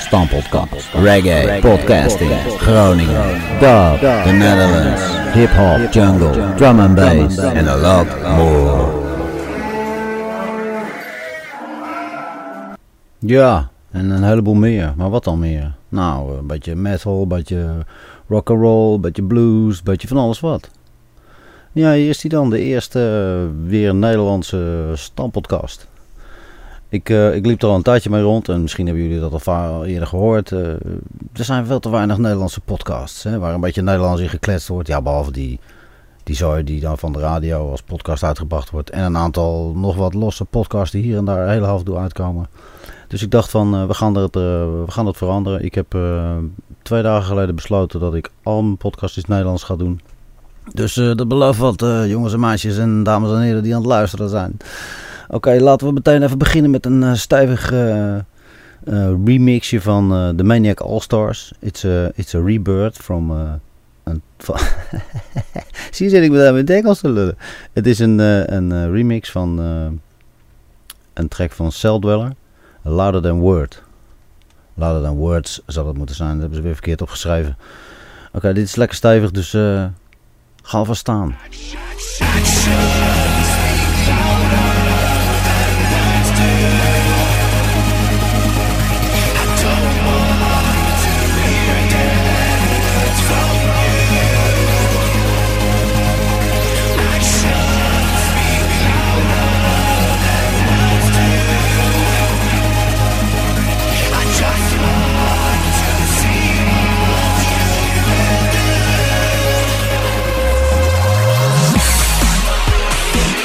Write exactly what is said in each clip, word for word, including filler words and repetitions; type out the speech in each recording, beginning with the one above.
Stamppodcast, reggae, podcasting, Groningen, dub, the Netherlands, hip-hop, jungle, drum and bass, and a lot more. Ja, en een heleboel meer. Maar wat dan meer? Nou, een beetje metal, een beetje rock'n'roll, een beetje blues, een beetje van alles wat. Ja, hier is die dan, de eerste uh, weer Nederlandse Stamppodcast. Ik, uh, ik liep er al een tijdje mee rond en misschien hebben jullie dat al vaak eerder gehoord. Uh, er zijn veel te weinig Nederlandse podcasts, hè, waar een beetje Nederlands in gekletst wordt. Ja, behalve die, die zooi die dan van de radio als podcast uitgebracht wordt. En een aantal nog wat losse podcasts die hier en daar heel half toe uitkomen. Dus ik dacht van, uh, we, gaan het, uh, we gaan het veranderen. Ik heb uh, twee dagen geleden besloten dat ik al mijn podcast in het Nederlands ga doen. Dus uh, dat belooft wat, uh, jongens en meisjes en dames en heren die aan het luisteren zijn. Oké, okay, laten we meteen even beginnen met een uh, stijvig uh, uh, remixje van uh, The Maniac All-Stars. It's a, it's a rebirth from... Uh, een, van Zie je, zit ik met mijn Engels te lullen. Het is een, uh, een uh, remix van uh, een track van Cell Dweller. Louder Than Word. Louder Than Words zou dat moeten zijn. Dat hebben ze weer verkeerd opgeschreven. Oké, okay, dit is lekker stijvig, dus uh, ga alvast staan. Yeah.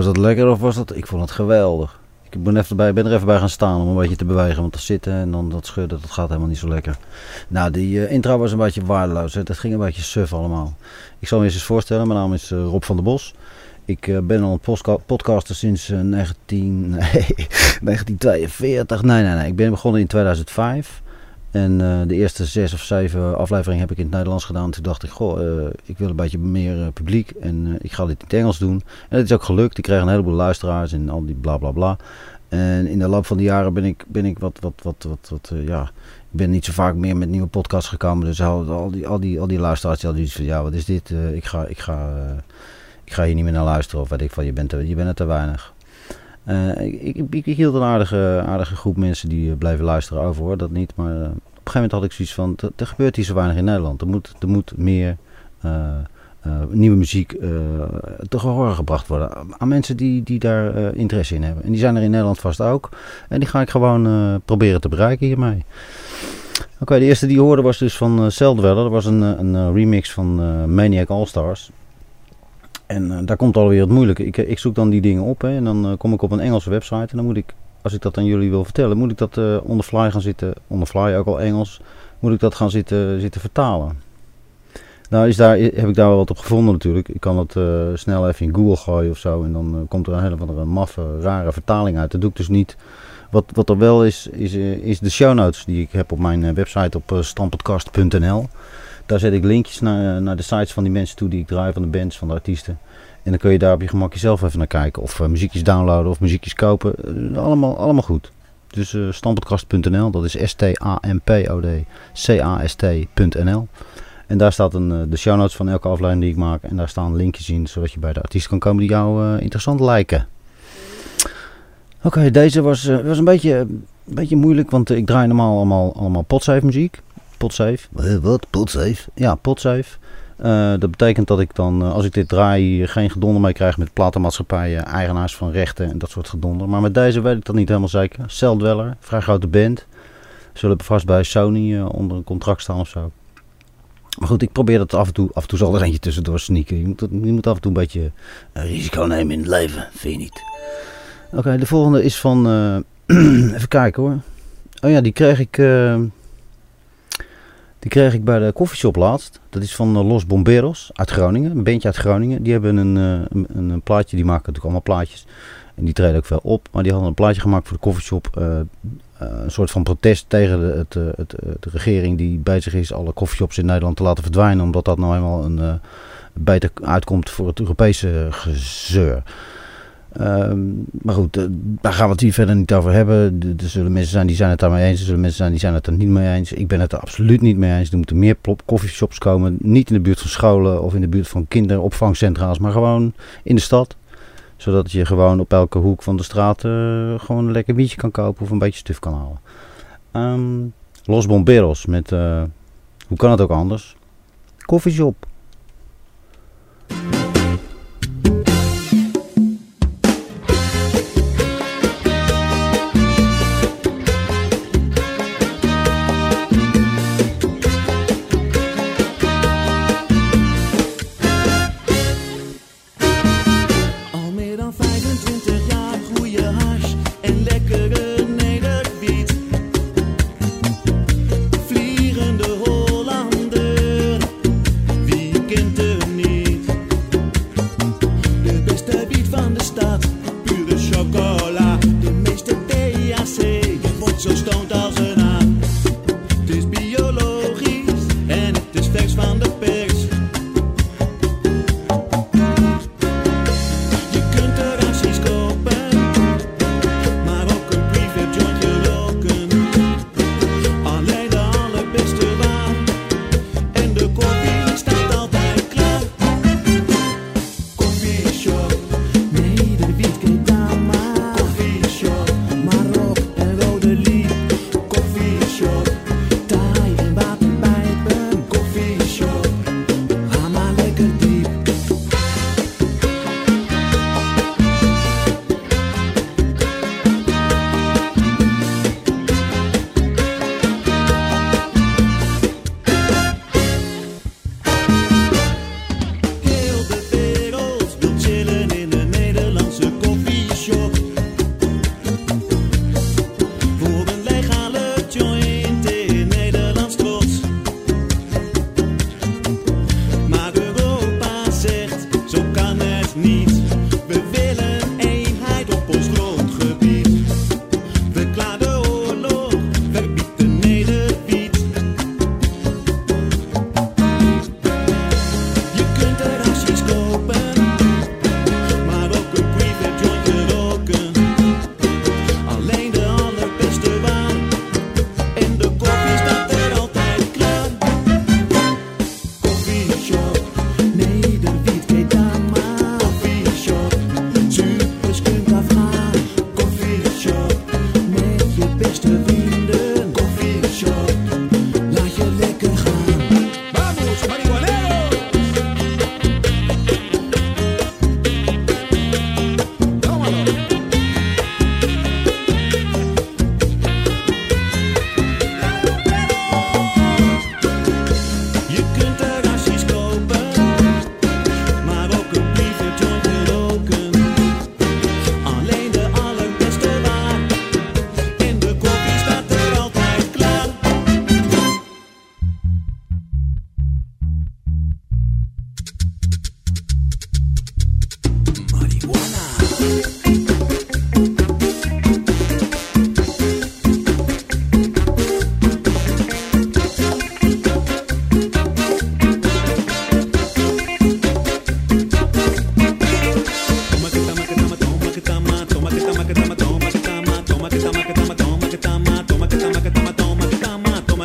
was dat lekker of was dat... Ik vond het geweldig. Ik ben, even bij, ben er even bij gaan staan om een beetje te bewegen. Want te zitten en dan dat schudden, dat gaat helemaal niet zo lekker. Nou, die uh, intro was een beetje waardeloos. Hè. Dat ging een beetje suf allemaal. Ik zal me eens eens voorstellen. Mijn naam is uh, Rob van der Bos. Ik uh, ben al een postka- podcaster sinds uh, negentien, nee, negentien tweeënveertig. Nee, nee, nee. Ik ben begonnen in tweeduizend vijf. En uh, de eerste zes of zeven afleveringen heb ik in het Nederlands gedaan. Toen dacht ik, goh, uh, ik wil een beetje meer uh, publiek. En uh, ik ga dit in het Engels doen. En dat is ook gelukt. Ik kreeg een heleboel luisteraars en al die bla bla bla. En in de loop van de jaren ben ik, ben ik wat, wat, wat, wat, wat uh, ja... Ik ben niet zo vaak meer met nieuwe podcasts gekomen. Dus al, al, die, al, die, al die luisteraars die hadden iets van, ja, wat is dit? Uh, ik, ga, ik, ga, uh, ik ga hier niet meer naar luisteren. Of weet ik van, je bent, te, je bent er te weinig. Uh, ik, ik, ik, ik hield een aardige, aardige groep mensen die uh, bleven luisteren over, hoor. Dat niet, maar... Uh, op een gegeven moment had ik zoiets van, er gebeurt hier zo weinig in Nederland. Er moet, er moet meer uh, uh, nieuwe muziek uh, te gehoor gebracht worden. Aan mensen die, die daar uh, interesse in hebben. En die zijn er in Nederland vast ook. En die ga ik gewoon uh, proberen te bereiken hiermee. Oké, okay, de eerste die je hoorde was dus van uh, Celldweller. Dat was een, een uh, remix van uh, Maniac All-Stars. En uh, daar komt alweer het moeilijke. Ik, ik zoek dan die dingen op, hè, en dan uh, kom ik op een Engelse website. En dan moet ik... Als ik dat aan jullie wil vertellen, moet ik dat uh, on the fly gaan zitten, on the fly ook al Engels, moet ik dat gaan zitten, zitten vertalen. Nou is daar, heb ik daar wel wat op gevonden natuurlijk. Ik kan dat uh, snel even in Google gooien of zo en dan uh, komt er een hele andere maffe, rare vertaling uit. Dat doe ik dus niet. Wat, wat er wel is, is, uh, is de show notes die ik heb op mijn uh, website op uh, stampodcast punt n l. Daar zet ik linkjes naar, uh, naar de sites van die mensen toe die ik draai, van de bands, van de artiesten. En dan kun je daar op je gemakje zelf even naar kijken. Of uh, muziekjes downloaden of muziekjes kopen. Uh, allemaal, allemaal goed. Dus uh, stampodcast punt n l. Dat is S T A M P O D C A S T punt n l. En daar staat een, uh, de show notes van elke aflevering die ik maak. En daar staan linkjes in. Zodat je bij de artiesten kan komen die jou uh, interessant lijken. Oké, okay, deze was, uh, was een, beetje, een beetje moeilijk. Want uh, ik draai normaal allemaal, allemaal Podsafe muziek. Podsafe. Uh, wat? Podsafe? Ja, Podsafe. Uh, dat betekent dat ik dan, uh, als ik dit draai, geen gedonder mee krijg met platenmaatschappijen, eigenaars van rechten en dat soort gedonder. Maar met deze weet ik dat niet helemaal zeker. Celldweller, vrij grote band. Zullen vast bij Sony uh, onder een contract staan of zo. Maar goed, ik probeer dat af en toe. Af en toe zal er eentje tussendoor sneaken. Je moet, je moet af en toe een beetje uh, risico nemen in het leven, vind je niet? Oké, okay, de volgende is van, uh, even kijken hoor. Oh ja, die kreeg ik... Uh, Die kreeg ik bij de koffieshop laatst. Dat is van uh, Los Bomberos uit Groningen. Een bandje uit Groningen. Die hebben een, uh, een, een plaatje. Die maken natuurlijk allemaal plaatjes. En die treden ook veel op. Maar die hadden een plaatje gemaakt voor de koffieshop. Uh, uh, een soort van protest tegen de, het, uh, het, uh, de regering die bezig is alle koffieshops in Nederland te laten verdwijnen. Omdat dat nou eenmaal een uh, beter uitkomt voor het Europese gezeur. Um, maar goed, uh, daar gaan we het hier verder niet over hebben. Er zullen mensen zijn die zijn het daarmee eens. Er zullen mensen zijn die zijn het er niet mee eens. Ik ben het er absoluut niet mee eens. Er moeten meer koffieshops komen. Niet in de buurt van scholen of in de buurt van kinderopvangcentra's. Maar gewoon in de stad. Zodat je gewoon op elke hoek van de straat uh, gewoon een lekker biertje kan kopen. Of een beetje stuf kan halen. Um, Los Bomberos met, uh, hoe kan het ook anders? Koffieshop. Vliegende Hollander, wie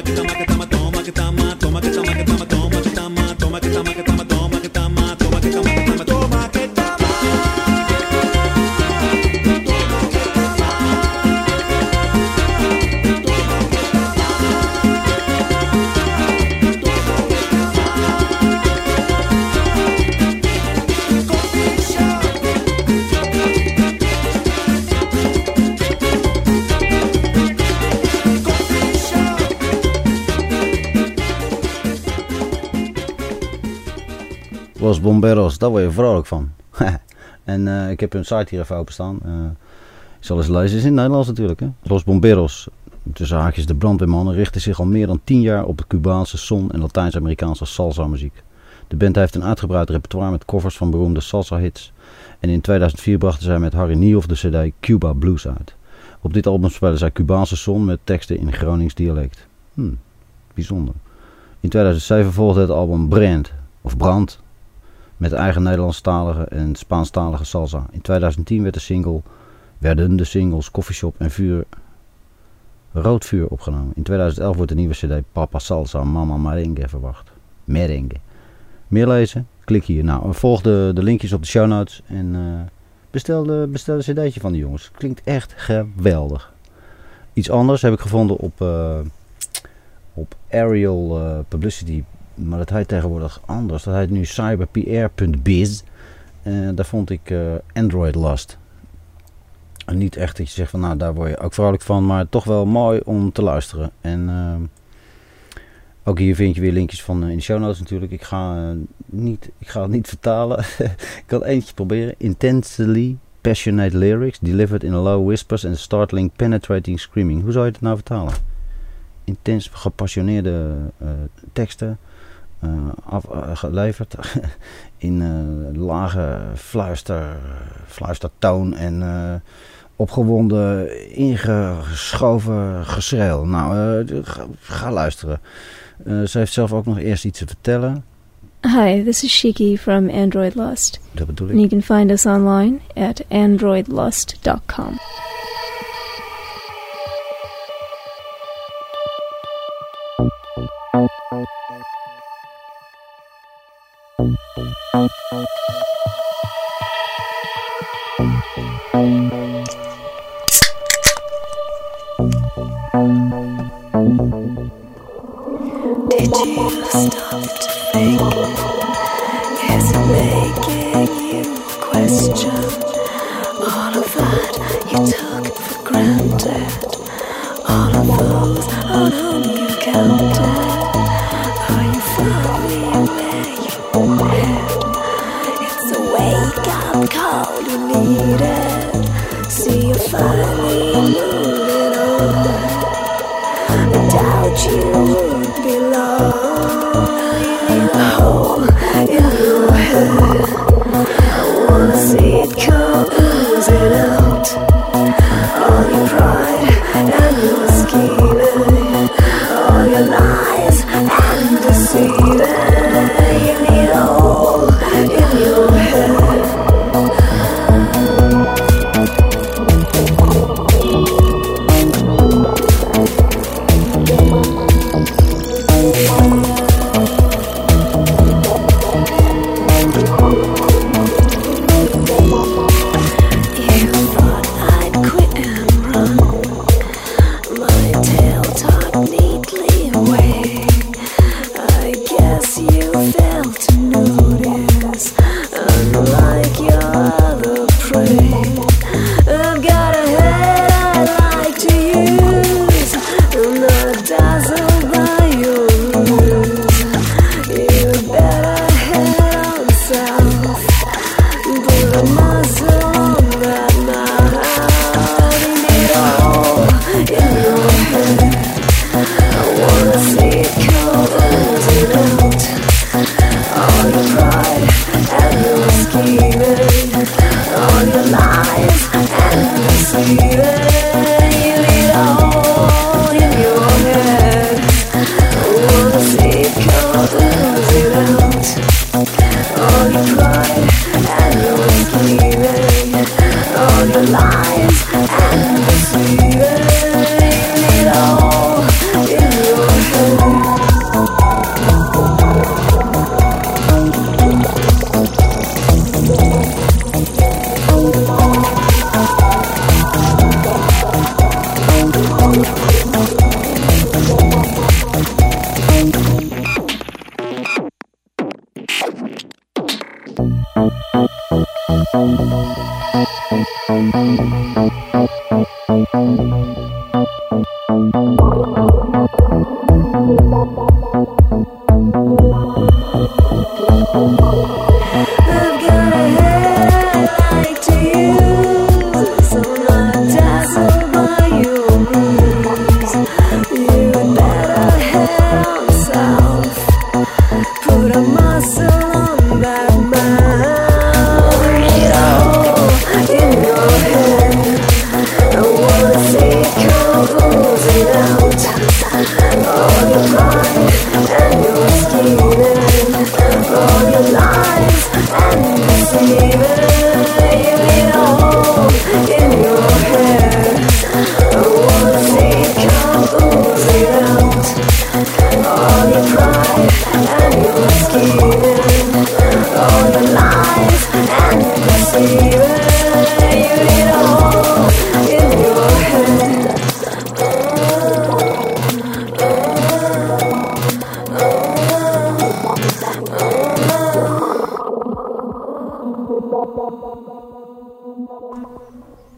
Los Bomberos, daar word je vrolijk van. En uh, ik heb hun site hier even openstaan. Uh, ik zal eens lezen, het is in het Nederlands natuurlijk. Hè? Los Bomberos, tussen haakjes de brandweermannen, richten zich al meer dan tien jaar op het Cubaanse son- en Latijns-Amerikaanse salsa muziek. De band heeft een uitgebreid repertoire met covers van beroemde salsa hits. En in tweeduizend vier brachten zij met Harry Niehoff de cd Cuba Blues uit. Op dit album spelen zij Cubaanse son met teksten in Gronings dialect. Hmm, bijzonder. In tweeduizend zeven volgde het album Brand, of Brand, met eigen Nederlandstalige en Spaanstalige salsa. In tweeduizend tien werd de single, werden de singles Coffeeshop en Vuur, Rood Vuur opgenomen. In tweeduizend elf wordt de nieuwe cd Papa Salsa Mama Merengue verwacht. Merengue. Meer lezen? Klik hier. Nou, volg de, de linkjes op de show notes en uh, bestel, de, bestel een cd'tje van de jongens. Klinkt echt geweldig. Iets anders heb ik gevonden op, uh, op Aerial uh, Publicity. Maar dat heet tegenwoordig anders. Dat heet nu cyberpr punt biz. Uh, daar vond ik uh, Android Lust. En niet echt dat je zegt van nou daar word je ook vrolijk van. Maar toch wel mooi om te luisteren. En uh, ook hier vind je weer linkjes van uh, in de show notes natuurlijk. Ik ga, uh, niet, ik ga het niet vertalen. Ik kan eentje proberen. Intensely passionate lyrics delivered in low whispers and startling penetrating screaming. Hoe zou je het nou vertalen? Intens gepassioneerde uh, teksten. Uh, af, uh, geleverd in uh, lage fluister, fluistertoon en uh, opgewonden, ingeschoven geschreeuw. Nou, uh, ga, ga luisteren. Uh, ze heeft zelf ook nog eerst iets te vertellen. Hi, this is Shiki from Android Lust. Dat bedoel ik. And you can find us online at android lust dot com. Did you stop to think? Is it making you question all of that you took for granted? All of those on whom you counted? Are you finally where you wanted? It's a wake-up call you needed. See you finally moving on. I doubt you would be long in a hole in your head. I wanna see it come oozing out. All your pride and your scheming, all your lies and deceiving. You need a hole in your head. Oh,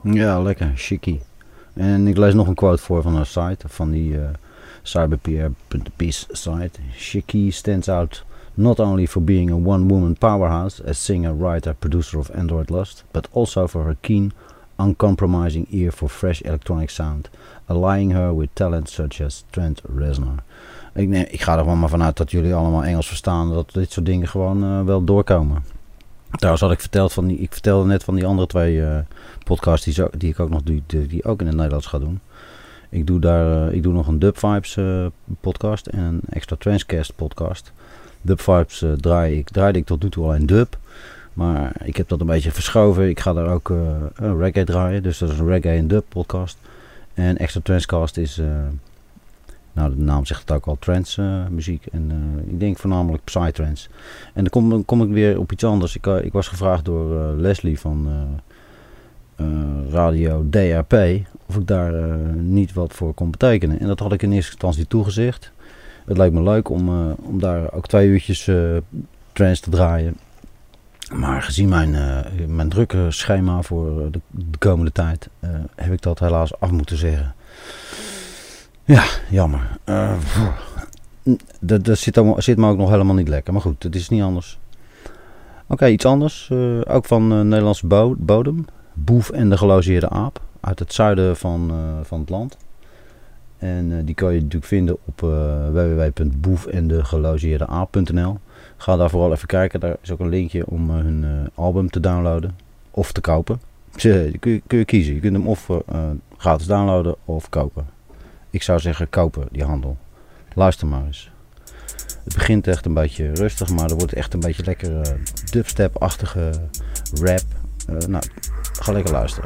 Ja, lekker. Chicky. En ik lees nog een quote voor van haar site. Van die uh, cyberpeer.peace site. Chicky stands out not only for being a one-woman powerhouse as singer, writer, producer of Android Lust, but also for her keen, uncompromising ear for fresh electronic sound, allying her with talents such as Trent Reznor. Ik, nee, ik ga er gewoon maar vanuit dat jullie allemaal Engels verstaan, dat dit soort dingen gewoon uh, wel doorkomen. Trouwens had ik verteld van die, ik vertelde net van die andere twee uh, podcasts die, zo, die ik ook nog doe, die, die ook in het Nederlands ga doen. Ik doe daar, uh, ik doe nog een Dub Vibes uh, podcast en een extra Transcast podcast. Dub Vibes uh, draai ik, draaide ik tot nu toe alleen dub. Maar ik heb dat een beetje verschoven. Ik ga daar ook uh, uh, reggae draaien. Dus dat is een reggae en dub podcast. En extra Transcast is, uh, nou de naam zegt het ook al, trance uh, muziek. En uh, ik denk voornamelijk psytrance. En dan kom, dan kom ik weer op iets anders. Ik, uh, ik was gevraagd door uh, Leslie van uh, uh, Radio D R P of ik daar uh, niet wat voor kon betekenen. En dat had ik in eerste instantie toegezegd. Het lijkt me leuk om, uh, om daar ook twee uurtjes uh, trance te draaien. Maar gezien mijn, uh, mijn drukke schema voor de, de komende tijd uh, heb ik dat helaas af moeten zeggen. Ja, jammer. Uh, dat, dat zit, zit me ook nog helemaal niet lekker. Maar goed, het is niet anders. Oké, okay, iets anders. Uh, ook van uh, Nederlandse bo- bodem. Boef en de gelogeerde aap. Uit het zuiden van, uh, van het land. En uh, die kan je natuurlijk vinden op uh, w w w punt boef en de gelogeerde aap punt n l. Ga daar vooral even kijken. Daar is ook een linkje om uh, hun uh, album te downloaden. Of te kopen. Die kun je, kun je kiezen. Je kunt hem of uh, gratis downloaden of kopen. Ik zou zeggen kopen, die handel. Luister maar eens. Het begint echt een beetje rustig, maar er wordt echt een beetje lekker uh, dubstep-achtige rap. Uh, nou, ga lekker luisteren.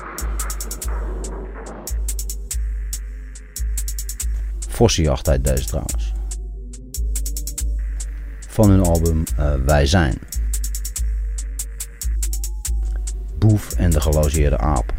Vossenjacht heet deze trouwens. Van hun album uh, Wij Zijn. Boef en de gelogeerde aap.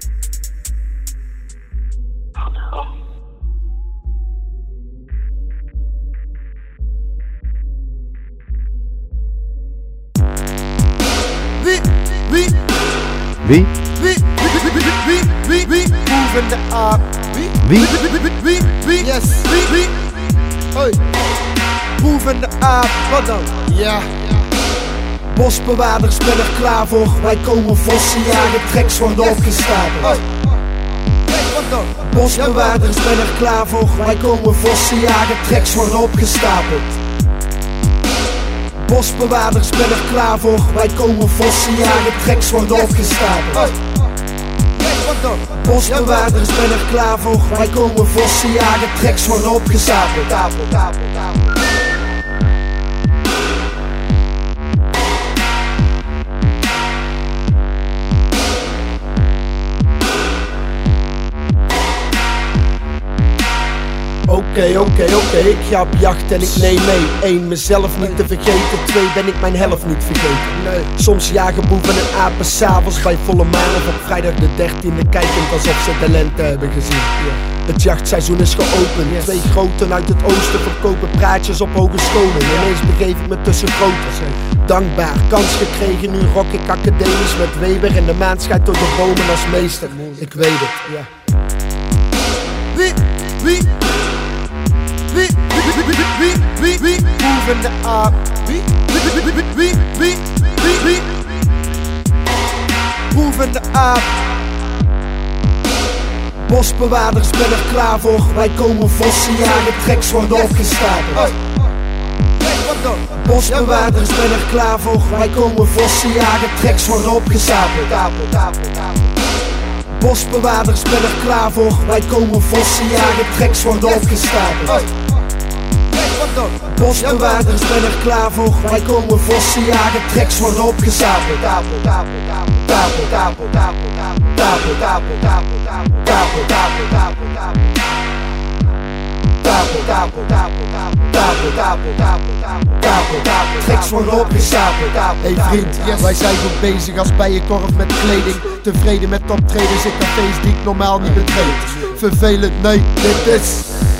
Wie? Wie? Wie? Wie? Wie? Wie? Wie? Boef en de aap. Wie? Wie? Wie? Wie? Wie? Yes. Wie? Wie? Hoi. Boef en de aap. Wat dan? Ja. Bosbewaarders ben er klaar voor. Wij komen vossen jagen. Tracks worden opgestapeld. Wat dan? Bosbewaarders ben er klaar voor. Wij komen vossen jagen. Tracks worden opgestapeld. Bosbewaarders ben er klaar voor. Wij komen vossen jagen. Tracks worden opgestapeld. Bosbewaarders ben er klaar voor. Wij komen vossen jagen. Tracks worden opgestapeld. Oké, okay, oké, okay, oké, okay. Ik ga op jacht en ik neem mee. Eén, mezelf niet te vergeten. Twee, ben ik mijn helft niet vergeten. Nee. Soms jagen boeven en apen s'avonds bij volle maan of op vrijdag de dertiende kijkend alsof ze de lente hebben gezien. Yeah. Het jachtseizoen is geopend. Yes. Twee groten uit het oosten verkopen praatjes op hogescholen. Ineens begeef ik me tussen groters. Dankbaar, kans gekregen, nu rock ik academisch met Weber en de maan schijnt door de bomen als meester. Ik weet het, ja. Wie? Wie? Wie? Wie? Wie? Wie? Wie? Wie? Boef en de aap. Wie? Wie? Wie? Wie? Wie? Wie? Wie? Boef en de aap. Bosbewaarders ben er klaar voor. Wij komen vossen jagen. Tracks worden opgestapeld. Bosbewaarders ben er klaar voor. Wij komen vossen jagen. Tracks worden opgestapeld. Bosbewaarders ben er klaar voor. Wij komen vossen jagen. Tracks worden opgestapeld. Bosbewaarders ben er klaar voor. Wij komen vossen jagen. Tracks worden opgestapeld. Tracks worden opgestapeld. Hey vriend, yes. Wij zijn goed bezig als bijenkorf met kleding. Tevreden met optredens in cafés die ik normaal niet betreed. Vervelend, nee, dit is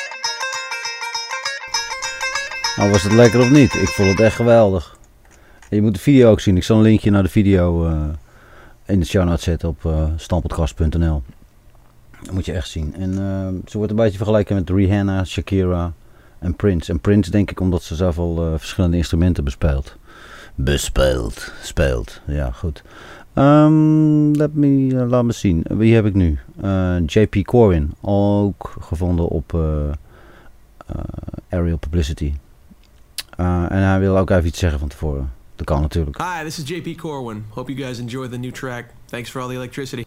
Nou, was het lekker of niet? Ik vond het echt geweldig. En je moet de video ook zien. Ik zal een linkje naar de video uh, in de show notes zetten op uh, stamppodcast punt n l. Dat moet je echt zien. En uh, ze wordt een beetje vergeleken met Rihanna, Shakira en Prince. En Prince denk ik omdat ze zoveel uh, verschillende instrumenten bespeelt. Bespeelt. Speelt. Ja, goed. Um, let me, uh, laat me zien. Wie heb ik nu? Uh, J P Corwin. Ook gevonden op uh, uh, Aerial Publicity. Uh, en hij wil ook even iets zeggen van tevoren. Dat kan natuurlijk. Hi, this is J P Corwin. Hope you guys enjoy the new track. Thanks for all the electricity.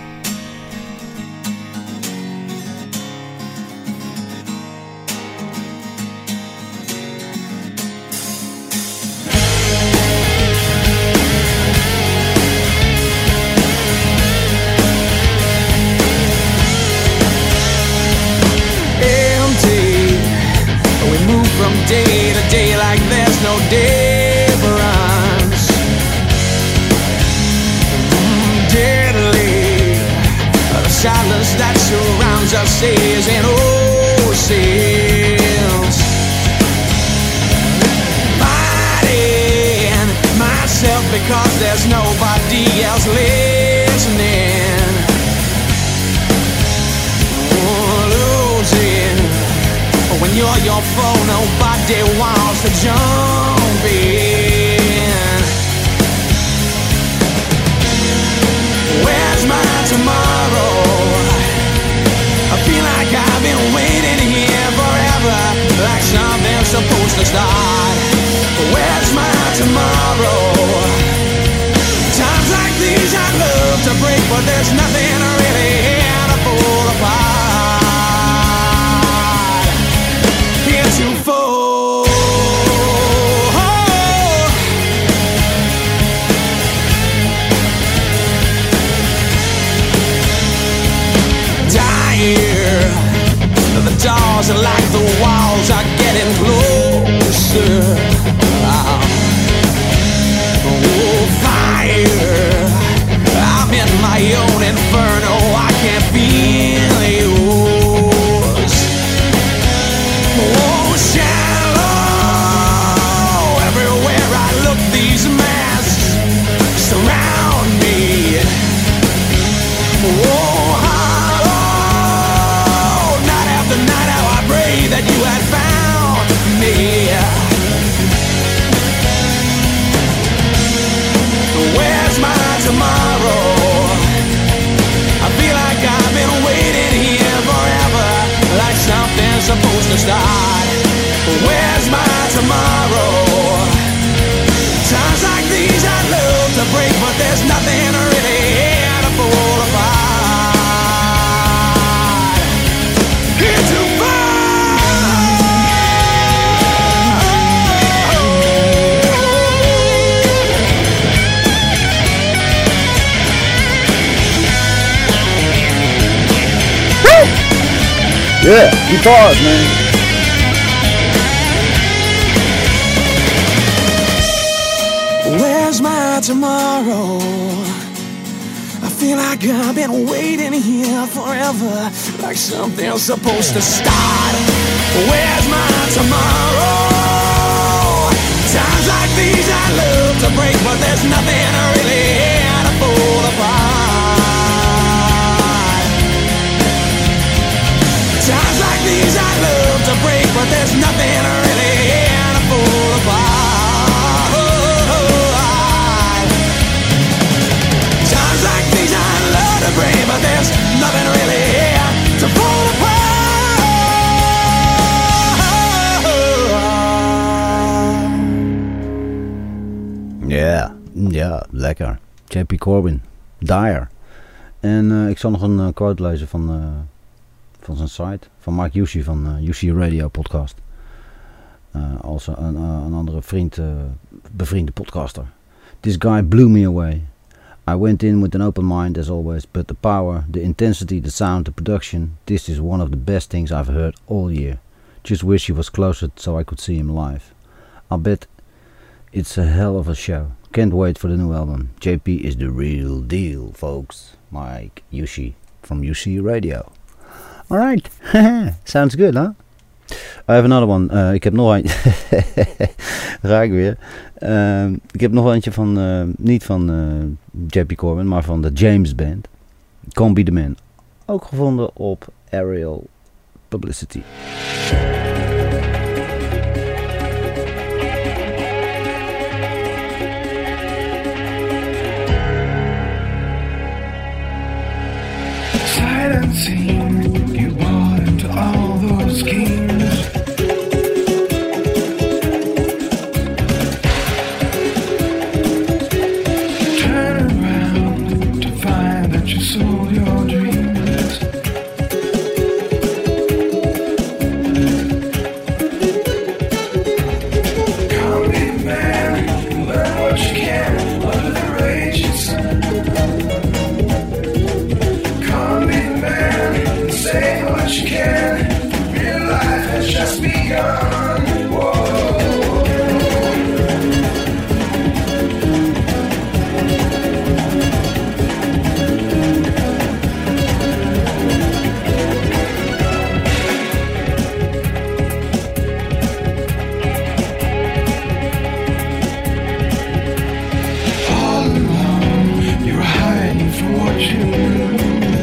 Day to day like there's no difference. Mm, deadly, the silence that surrounds us is an oceans. Fighting myself because there's nobody else listening. Oh, losing. When you're your phone, nobody wants to jump in. Where's my tomorrow? I feel like I've been waiting here forever, like something's supposed to start. Where's my tomorrow? Times like these I'd love to break, but there's nothing really here to pull apart. To fall, dire. The doors are like the walls are getting closer. Oh, fire! I'm in my own inferno. I can't feel yours. Oh, shallow. Everywhere I look, these masks surround me. Oh, hollow. Night after night, how I pray that you had found me. Where's my tomorrow? I feel like I've been waiting here forever, like something's supposed to start. Where's my tomorrow? Times like these I'd love to break, but there's nothing really here to pull apart. Here to Yeah, guitars, man. Where's my tomorrow? I feel like I've been waiting here forever, like something's supposed to start. Where's my tomorrow? Times like these I love to break, but there's nothing really here to pull apart. Times like these I love to break, but there's nothing really here to pull apart. Times like these I love to break, but there's nothing really here to pull apart. Ja, ja, lekker. J P Corwin, Dire. En uh, ik zal nog een uh, quote lezen van... Uh, van zijn site, van Mark Yushi van uh, Yushi Radio Podcast. Uh, als een, een, een andere vriend, uh, bevriende podcaster. This guy blew me away. I went in with an open mind as always, but the power, the intensity, the sound, the production, this is one of the best things I've heard all year. Just wish he was closer so I could see him live. I'll bet it's a hell of a show. Can't wait for the new album. J P is the real deal, folks. Mike Yushi from Yushi Radio. Alright, sounds good, huh? I have another one. Uh, ik heb nog een. Raak weer. Uh, ik heb nog eentje van, uh, niet van uh, J P Corbin, maar van de James Band. Can't Be The Man. Ook gevonden op Aerial Publicity. Silencing, you bought into all those schemes. Turn around to find that you sold your dreams. Come be man, learn what you can under the raging sun. Say what you can, real life has just begun. Whoa. All along, you were hiding from what you knew.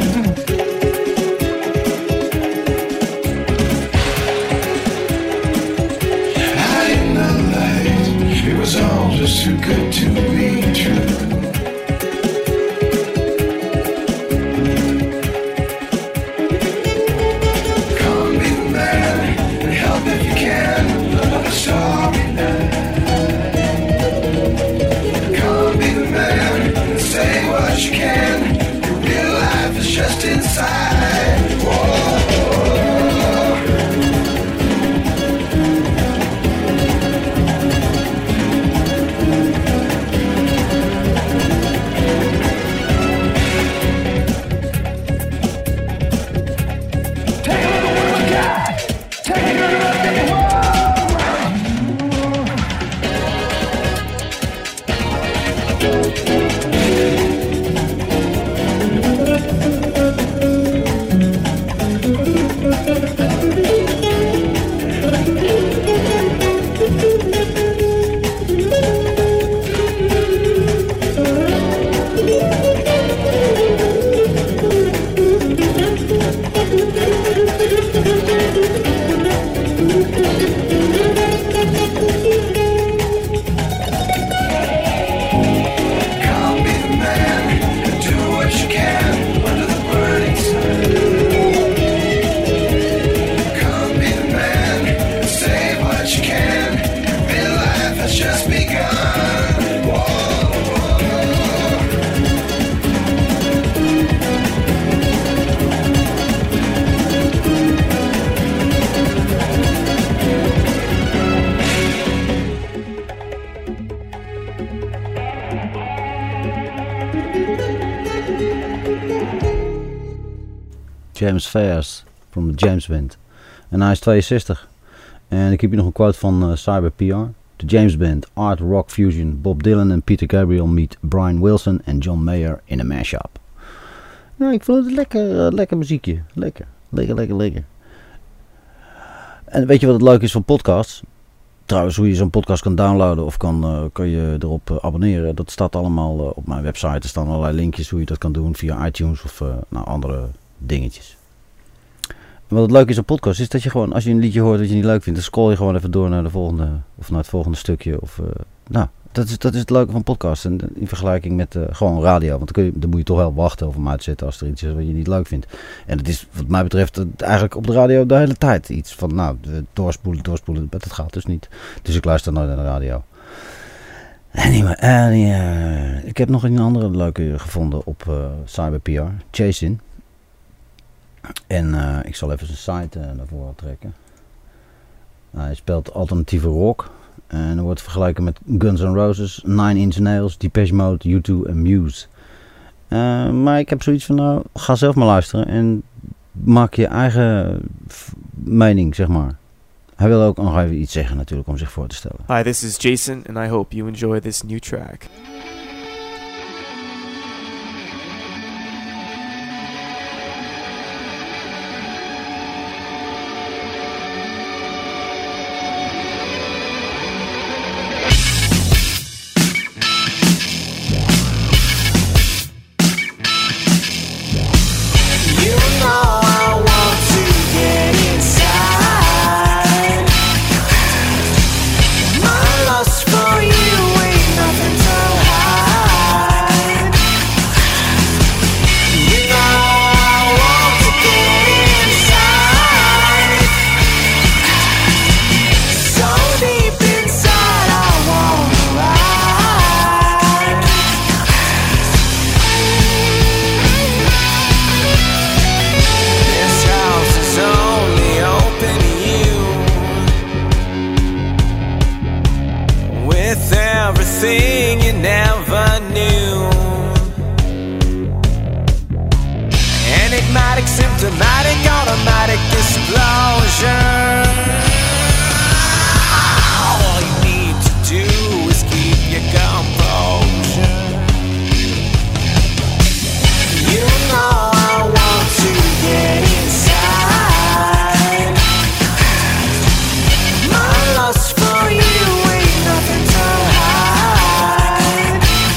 It's all just too good to be true. Come be the man and help if you can. Another stormy night. Come be the man and say what you can. Your real life is just inside. Whoa. James Fairs from the James Band. En hij is tweeënzestig. En ik heb hier nog een quote van uh, Cyber P R. The James Band, art rock fusion. Bob Dylan en Peter Gabriel meet Brian Wilson en John Mayer in a mashup. Nou, ik vond het een lekker, uh, lekker muziekje. Lekker, lekker, lekker, lekker. En weet je wat het leuk is van podcasts? Trouwens, hoe je zo'n podcast kan downloaden of kan, uh, kan je erop uh, abonneren. Dat staat allemaal uh, op mijn website. Er staan allerlei linkjes hoe je dat kan doen via iTunes of uh, nou, andere dingetjes. En wat het leuk is op podcast is dat je gewoon, als je een liedje hoort dat je niet leuk vindt, dan scroll je gewoon even door naar de volgende of naar het volgende stukje. Of, uh, nou, dat is, dat is het leuke van podcasts. En in vergelijking met uh, gewoon radio. Want dan, kun je, dan moet je toch wel wachten of hem uitzetten als er iets is wat je niet leuk vindt. En dat is wat mij betreft eigenlijk op de radio de hele tijd iets van, nou, doorspoelen, doorspoelen. Maar dat gaat dus niet. Dus ik luister nooit naar de radio. Anyway, en, uh, ik heb nog een andere leuke gevonden op uh, Cyber P R. Jason. En uh, ik zal even zijn site uh, naar voren trekken. Uh, hij speelt alternatieve rock. En er wordt vergeleken met Guns N' Roses, Nine Inch Nails, Depeche Mode, U twee en Muse. Uh, maar ik heb zoiets van, nou, ga zelf maar luisteren en maak je eigen f- mening, zeg maar. Hij wil ook nog even iets zeggen natuurlijk om zich voor te stellen. Hi, this is Jason and I hope you enjoy this new track. everything you never knew. Enigmatic, symptomatic, automatic disclosure. All you need to do is keep your composure. You know I want to get inside. My lust for you ain't nothing to hide.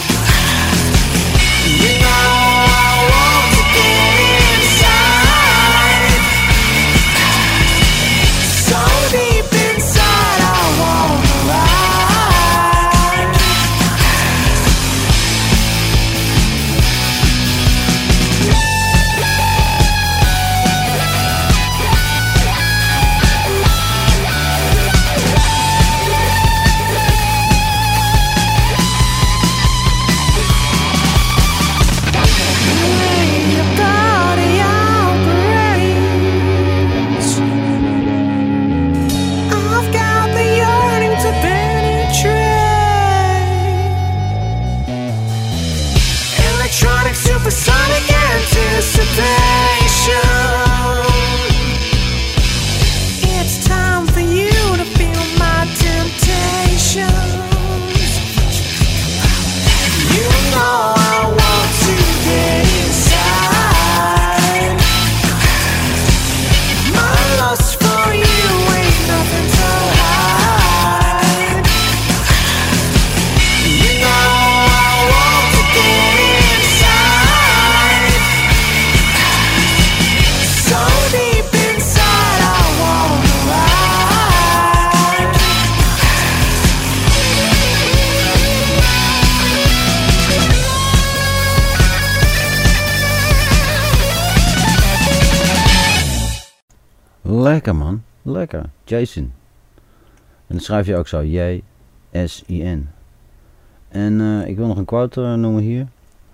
You know I want to get inside. So deep inside I wanna ride. Your body operates. I've got the yearning to penetrate. Electronic, supersonic anticipation. It's time for you to feel my temptations. You know I want to get inside. My lust for you ain't nothing to hide. You know I want to get inside. So deep inside I wanna ride. Lekker man, lekker. Jason. En dat schrijf je ook zo, J S I N. En uh, ik wil nog een quote uh, noemen hier.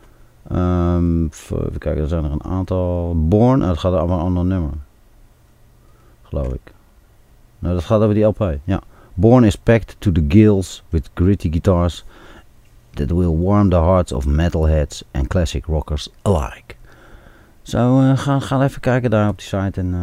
Um, even kijken, er zijn er een aantal. Born, uh, het gaat over een ander nummer. Geloof ik. Nou, dat gaat over die L P, ja. Born is packed to the gills with gritty guitars that will warm the hearts of metalheads and classic rockers alike. Zo, uh, ga, ga even kijken daar op die site en uh,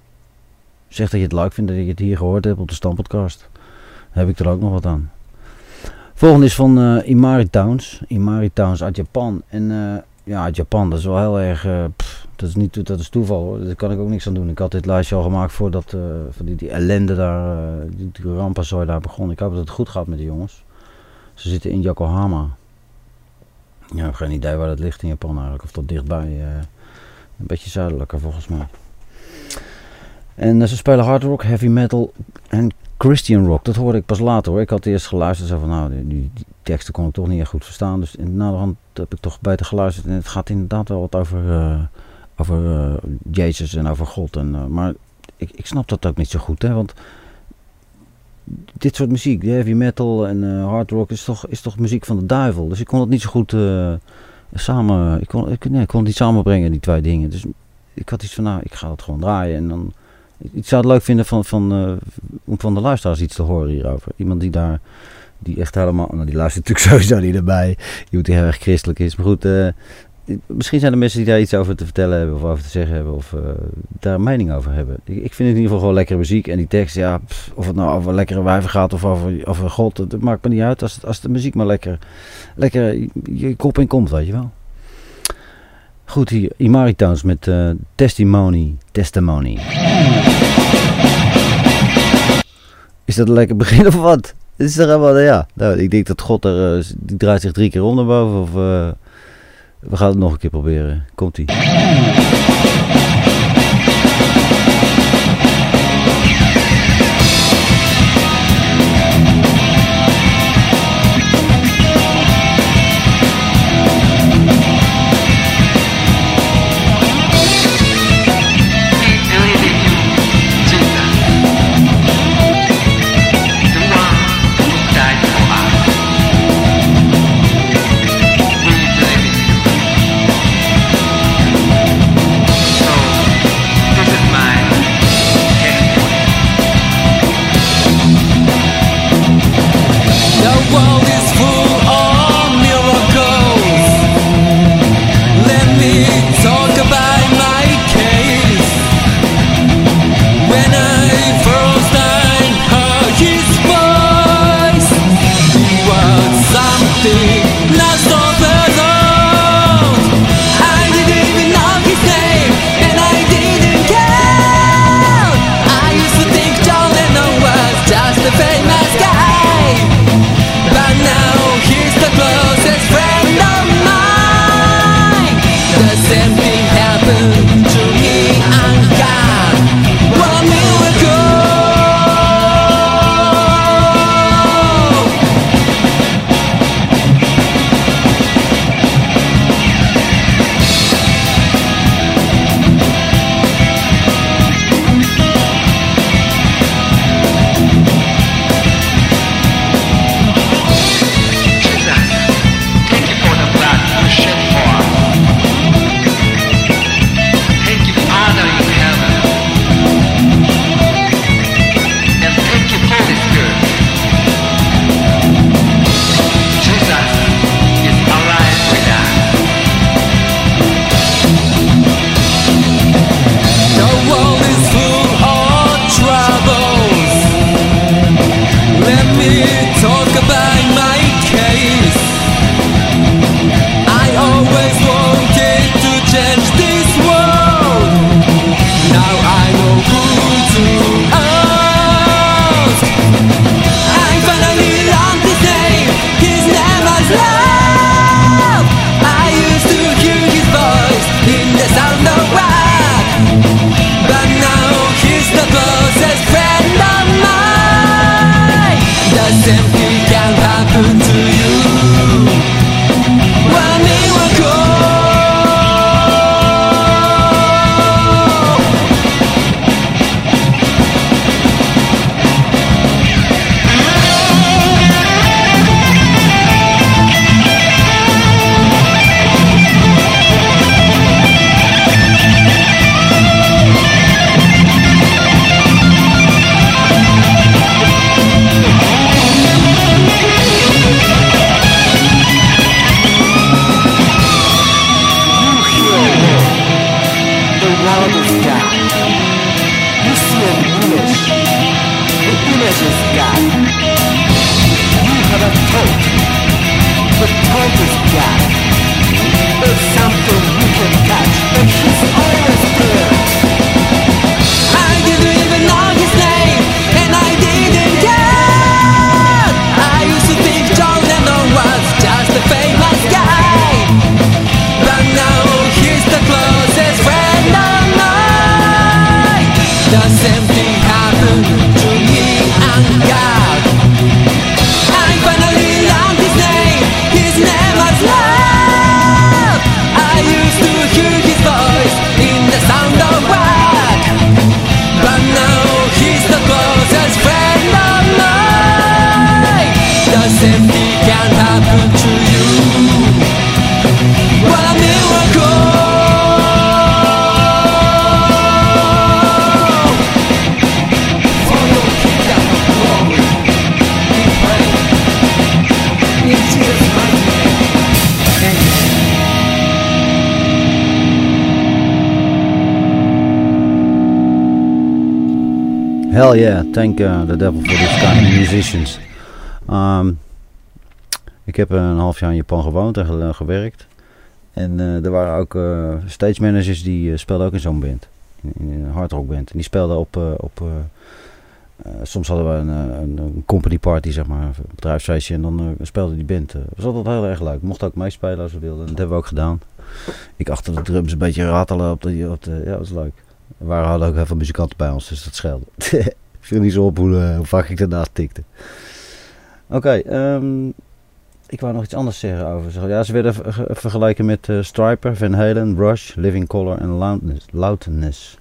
zeg dat je het leuk vindt dat je het hier gehoord hebt op de Stampodcast. Heb ik er ook nog wat aan. Volgende is van uh, Imari Towns. Imari Towns uit Japan. En uh, ja, uit Japan, dat is wel heel erg... Uh, pff, dat is niet dat is toeval hoor. Daar kan ik ook niks aan doen. Ik had dit lijstje al gemaakt voordat uh, voor die, die ellende daar, uh, die, die rampazooi daar begon. Ik hoop dat het goed gaat met de jongens. Ze zitten in Yokohama. Ja, ik heb geen idee waar dat ligt in Japan eigenlijk. Of dat dichtbij. Uh, een beetje zuidelijker volgens mij. En uh, ze spelen hard rock, heavy metal en Christian rock. Dat hoorde ik pas later hoor. Ik had eerst geluisterd. Zo van nou, die, die, die teksten kon ik toch niet echt goed verstaan. Dus naderhand heb ik toch beter geluisterd. En het gaat inderdaad wel wat over, uh, over uh, Jezus en over God. En, uh, maar ik, ik snap dat ook niet zo goed. Hè? Want dit soort muziek, die heavy metal en uh, hard rock, is toch, is toch muziek van de duivel. Dus ik kon het niet zo goed uh, samen... Ik kon, ik, nee, ik kon het niet samenbrengen, die twee dingen. Dus ik had iets van, nou, ik ga het gewoon draaien. En dan... Ik zou het leuk vinden van, van, uh, om van de luisteraars iets te horen hierover. Iemand die daar, die echt helemaal, nou die luistert natuurlijk sowieso niet erbij. Iemand die heel erg christelijk is. Maar goed, uh, misschien zijn er mensen die daar iets over te vertellen hebben of over te zeggen hebben. Of uh, daar een mening over hebben. Ik, ik vind het in ieder geval gewoon lekkere muziek. En die tekst, ja, pff, of het nou over lekkere wijven gaat of over, over God. Dat maakt me niet uit als, het, als de muziek maar lekker, lekker je kop in komt, weet je wel. Goed hier, Imari Towns met uh, Testimony, Testimony. Is dat een lekker begin of wat? Het is toch helemaal, ja. Nou, ik denk dat God er, uh, die draait zich drie keer om naar boven. Of uh, we gaan het nog een keer proberen. Komt-ie. Thank you. hope. But hope is God. It's something you can touch, but he's always there. I didn't even know his name, and I didn't care. I used to think John Lennon was just a famous guy, but now he's the closest friend of mine. The same thing happened to me and God. I finally learned his name. His name was Love. I used to hear his voice in the sound of rock, but now he's the closest friend of mine. The same thing can happen to you. What a miracle! For your kingdom of glory, we pray. In Jesus' mighty name, amen. Hell yeah, thank uh, the devil for this kind of musicians. Um, ik heb een half jaar in Japan gewoond en ge- gewerkt. En uh, er waren ook uh, stage managers die uh, speelden ook in zo'n band. In, in een hardrockband. En die speelden op... Uh, op uh, uh, soms hadden we een, een, een company party, zeg maar. Een bedrijfsfeestje. En dan uh, speelde die band. Het uh, was altijd heel erg leuk. Mocht ook meespelen als we wilden. En dat hebben we ook gedaan. Ik achter de drums een beetje ratelen op de... Op de ja, dat was leuk. Er waren hadden ook heel veel muzikanten bij ons, dus dat scheelde. Ik viel niet zo op hoe, uh, hoe vaak ik daarnaast tikte. Oké, okay, um, ik wou nog iets anders zeggen over. Ja, ze werden ver- vergeleken met uh, Stryper, Van Halen, Rush, Living Colour en Loudness. Loudness.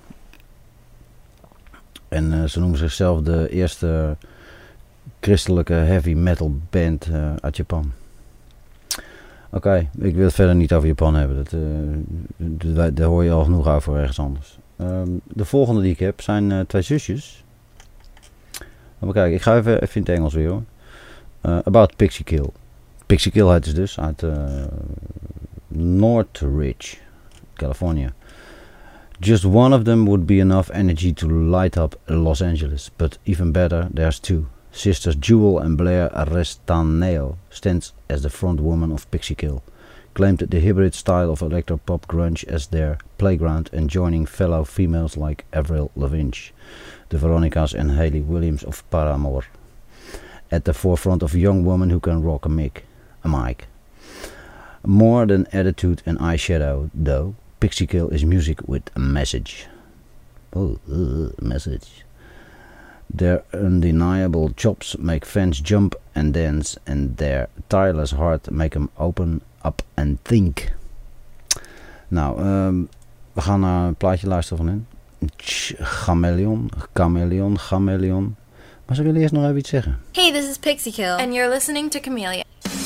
En uh, ze noemen zichzelf de eerste christelijke heavy metal band uh, uit Japan. Oké, okay, ik wil het verder niet over Japan hebben. Dat, uh, daar, daar hoor je al genoeg over ergens anders. Um, de volgende die ik heb zijn uh, twee zusjes. Even kijken, ik ga even, even in het Engels weer hoor. Uh, about Pixie Kill. Pixie Kill heet ze dus uit uh, Northridge, California. Just one of them would be enough energy to light up Los Angeles. But even better, there's two. Sisters Jewel and Blair Restaneo stands as the front woman of Pixie Kill. Claimed the hybrid style of electropop grunge as their playground and joining fellow females like Avril Lavigne, the Veronicas and Hayley Williams of Paramore. At the forefront of young women who can rock a mic. A mic. More than attitude and eyeshadow, though, Pixie Kill is music with a message. Oh, uh, message. Their undeniable chops make fans jump and dance, and their tireless heart make them open up and think. Nou, um, we gaan naar een plaatje luisteren van hen. Chameleon, Chameleon, Chameleon. Maar ze willen eerst nog even iets zeggen. Hey, this is Pixie Kill, and you're listening to Chameleon.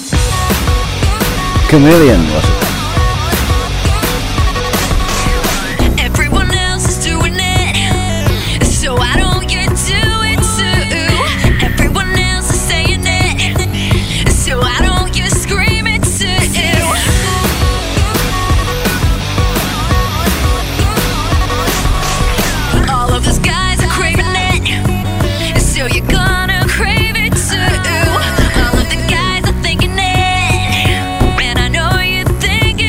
Chameleon was het. Everyone else is doing it, so I don't get to it too. Everyone else is saying it, so I don't get scream it too. All of those guys are craving it, so you're gonna crave it too. All of the guys are thinking it, and I know you're thinking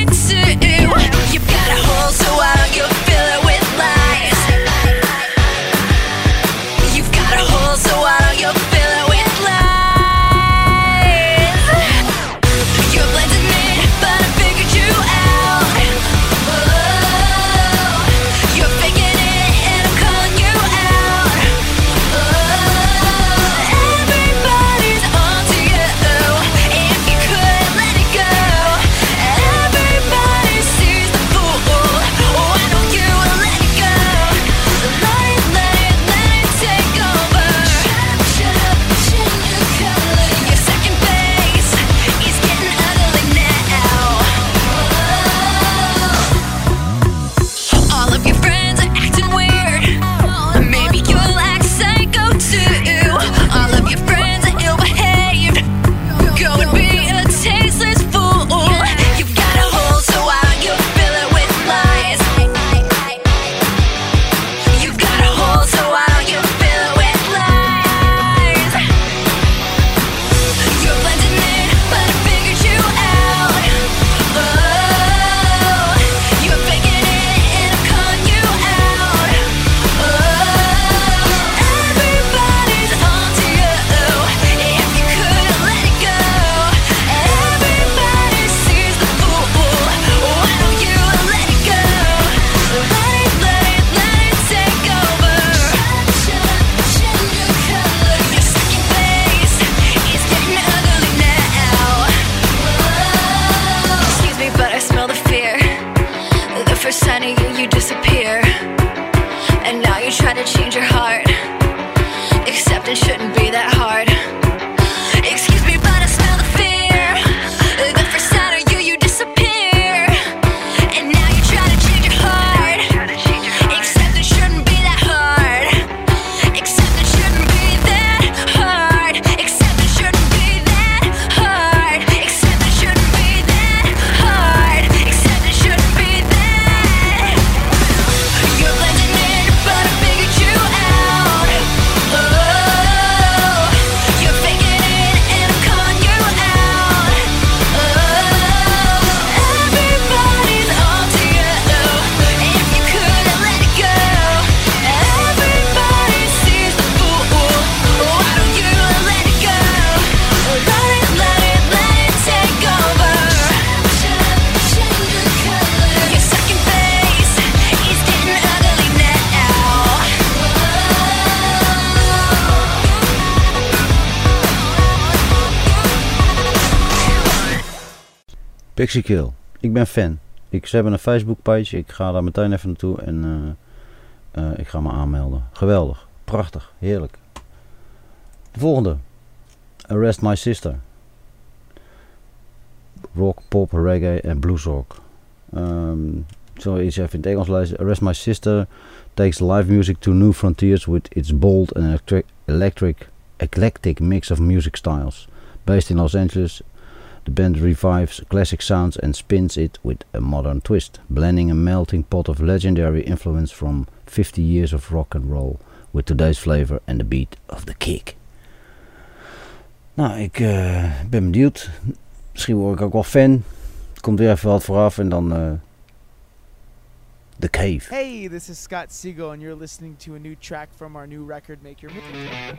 Pixie Kill. Ik ben fan. Ik, ze hebben een Facebook page. Ik ga daar meteen even naartoe en uh, uh, ik ga me aanmelden. Geweldig. Prachtig. Heerlijk. De volgende. Arrest My Sister. Rock, pop, reggae en bluesrock. Um, ik zal eens even in het Engels lezen. Arrest My Sister takes live music to new frontiers with its bold and electric, electric eclectic mix of music styles. Based in Los Angeles, the band revives classic sounds and spins it with a modern twist, blending a melting pot of legendary influence from fifty years of rock and roll with today's flavor and the beat of the kick. Nou, ik uh, ben benieuwd. Misschien word ik ook wel fan. Komt weer even wat vooraf en dan uh, The Cave. Hey, this is Scott Siegel and you're listening to a new track from our new record, Make Your Move.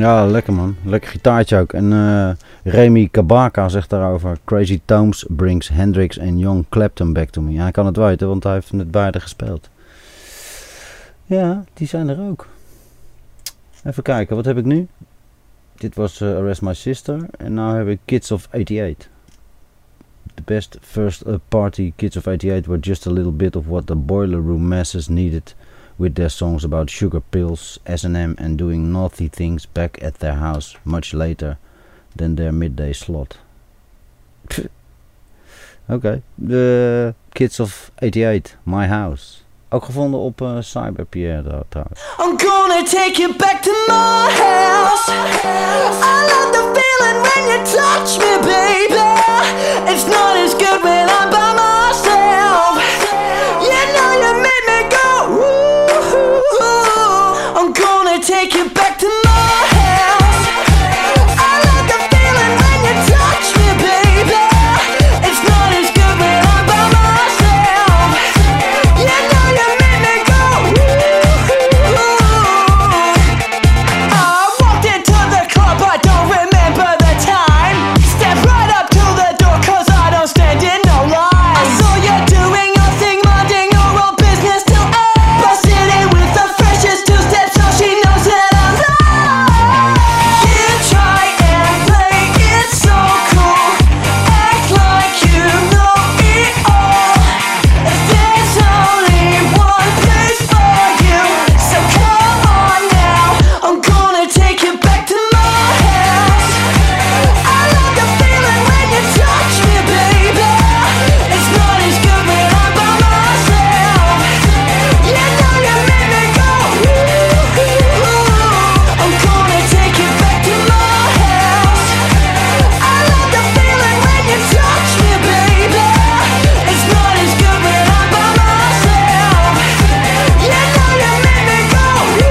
Ja, lekker man. Lekker gitaartje ook. En uh, Remy Kabaka zegt daarover... Crazy Tones brings Hendrix en Young Clapton back to me. Ja, hij kan het weten, want hij heeft met beide gespeeld. Ja, die zijn er ook. Even kijken, wat heb ik nu? Dit was uh, Arrest My Sister. En nu heb ik Kids of eighty-eight. The best first uh, party Kids of eighty-eight were just a little bit of what the boiler room masses needed... with their songs about sugar pills, S and M and doing naughty things back at their house much later than their midday slot. Oké, okay. The Kids of eighty-eight, My House. Ook gevonden op uh, Cyberpierre trouwens. I'm gonna take you back to my house. I love the feeling when you touch me, baby. It's not as good when I'm by myself. You know you made me go ooh. I'm gonna take you back to my house. I love the feeling when you touch me, baby. It's not as good when I'm by myself. You know you made me go ooh. I walked into the club, I don't remember the time. Stepped right up to the door, cause I don't stand in no line. I saw you doing your thing, minding your own business till I busted in with the freshest two steps, so she knows that I'm right. You try and play it so cool, act like you know it all. There's only one place for you, so come on now. I'm gonna take you back to my house. I love the feeling when you touch me, baby. It's not as good when I'm by myself. You know you made me go ooh. I'm gonna take you back to my house. I love the feeling when you touch me, baby. It's not as good when I'm by myself. You know you made me go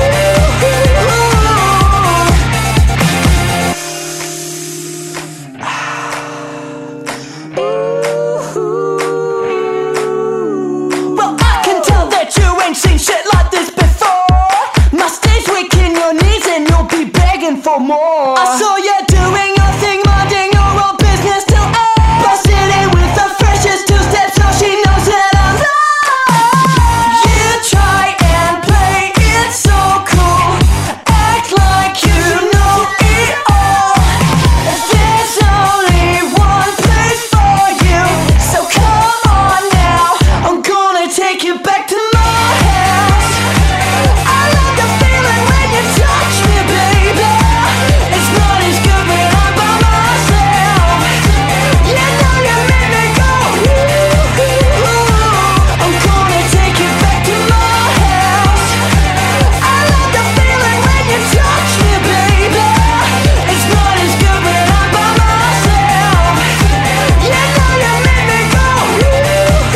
Well, I can tell that you ain't seen shit like this before. My stage weak in your knees and you'll be begging for more. I saw you doing your thing, minding your own business till I busted in with the freshest two steps, so she knows that I'm right. You try and play it so cool, act like you know it all. There's only one place for you, so come on now. I'm gonna take you back to my house. I love the feeling when you touch me, baby. It's not as good when I'm by myself. You know you made me go ooh. I'm gonna take you back to my house. I love the feeling when you touch me, baby. It's not as good when I'm by myself. You know you made me go ooh.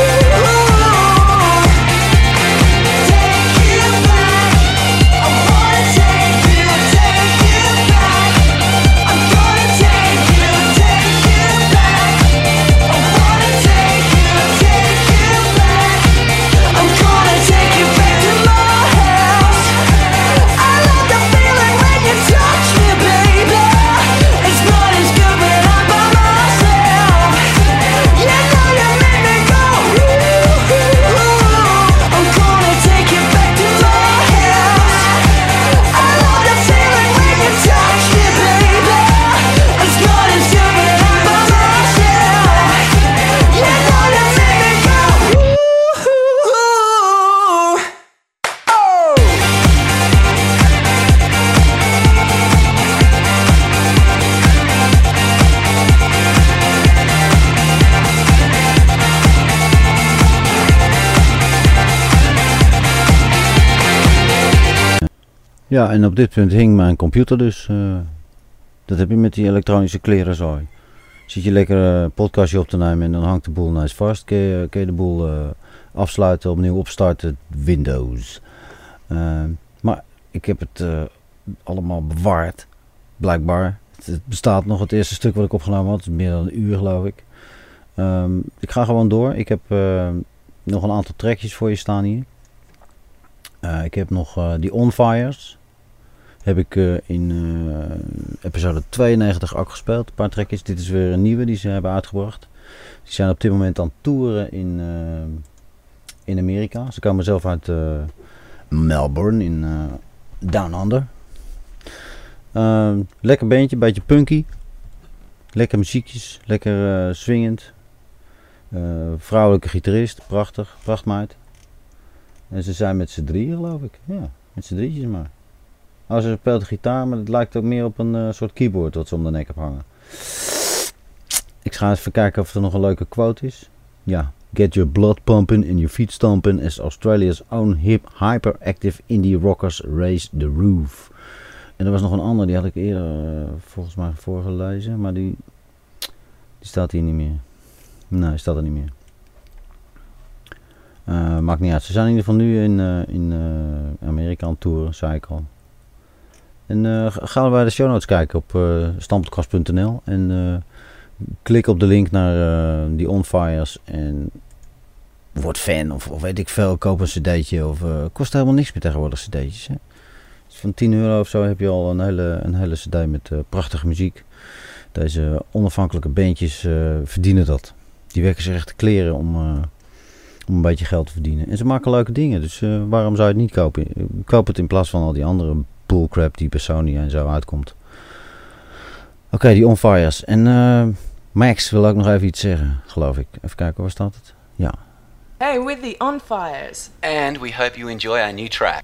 Take you back. I wanna take you, take you back. I'm gonna take you, take you back. I wanna take you, take you back. I'm gonna take you back to my house. I love the feeling when you touch me, baby. It's not as good when I'm by myself. You know you made me go ooh. I'm gonna take you back to my house. I love the feeling when you touch me, baby. It's not as good when I'm by myself. You know you made me go ooh. Oh. Ja, en op dit punt hing mijn computer dus. Uh, dat heb je met die elektronische klerenzooi. Zit je lekker een podcastje op te nemen en dan hangt de boel ineens vast. Kun je, kun je de boel uh, afsluiten, opnieuw opstarten, Windows. Uh, maar ik heb het uh, allemaal bewaard, blijkbaar. Het, het bestaat nog, het eerste stuk wat ik opgenomen had. Het is meer dan een uur, geloof ik. Um, ik ga gewoon door. Ik heb uh, nog een aantal trackjes voor je staan hier. Uh, ik heb nog uh, die On Fires. heb ik uh, in uh, episode tweeënnegentig ook gespeeld. Een paar trackjes. Dit is weer een nieuwe die ze hebben uitgebracht. Die zijn op dit moment aan het toeren in, uh, in Amerika. Ze komen zelf uit uh, Melbourne in uh, Down Under. Uh, lekker beentje, beetje punky. Lekker muziekjes, lekker uh, swingend. Uh, vrouwelijke gitarist, prachtig, prachtmeid. En ze zijn met z'n drieën, geloof ik. Ja, met z'n drietjes maar. Oh, ze speelt de gitaar, maar het lijkt ook meer op een uh, soort keyboard wat ze om de nek hebben hangen. Ik ga even kijken of er nog een leuke quote is. Ja. Get your blood pumping and your feet stomping as Australia's own hip, hyperactive indie rockers raise the roof. En er was nog een ander, die had ik eerder uh, volgens mij voorgelezen, maar die, die staat hier niet meer. Nee, die staat er niet meer. Uh, maakt niet uit. Ze zijn in ieder geval nu in, uh, in uh, Amerika aan tour, zei ik al. En uh, gaan we bij de show notes kijken op uh, stamppodcast punt n l en uh, klik op de link naar uh, die Onfires en word fan of, of weet ik veel, koop een cd'tje of uh, kost helemaal niks meer tegenwoordig cd'tjes. Hè? Dus van tien euro of zo heb je al een hele, een hele cd met uh, prachtige muziek. Deze onafhankelijke bandjes uh, verdienen dat. Die werken zich echt te kleren om, uh, om een beetje geld te verdienen. En ze maken leuke dingen, dus uh, waarom zou je het niet kopen? Koop het in plaats van al die andere bullcrap die bij Sony en zo uitkomt. Oké, okay, die Onfires. En uh, Max wil ook nog even iets zeggen, geloof ik. Even kijken, waar staat het? Ja. Hey, with the Onfires. And we hope you enjoy our new track.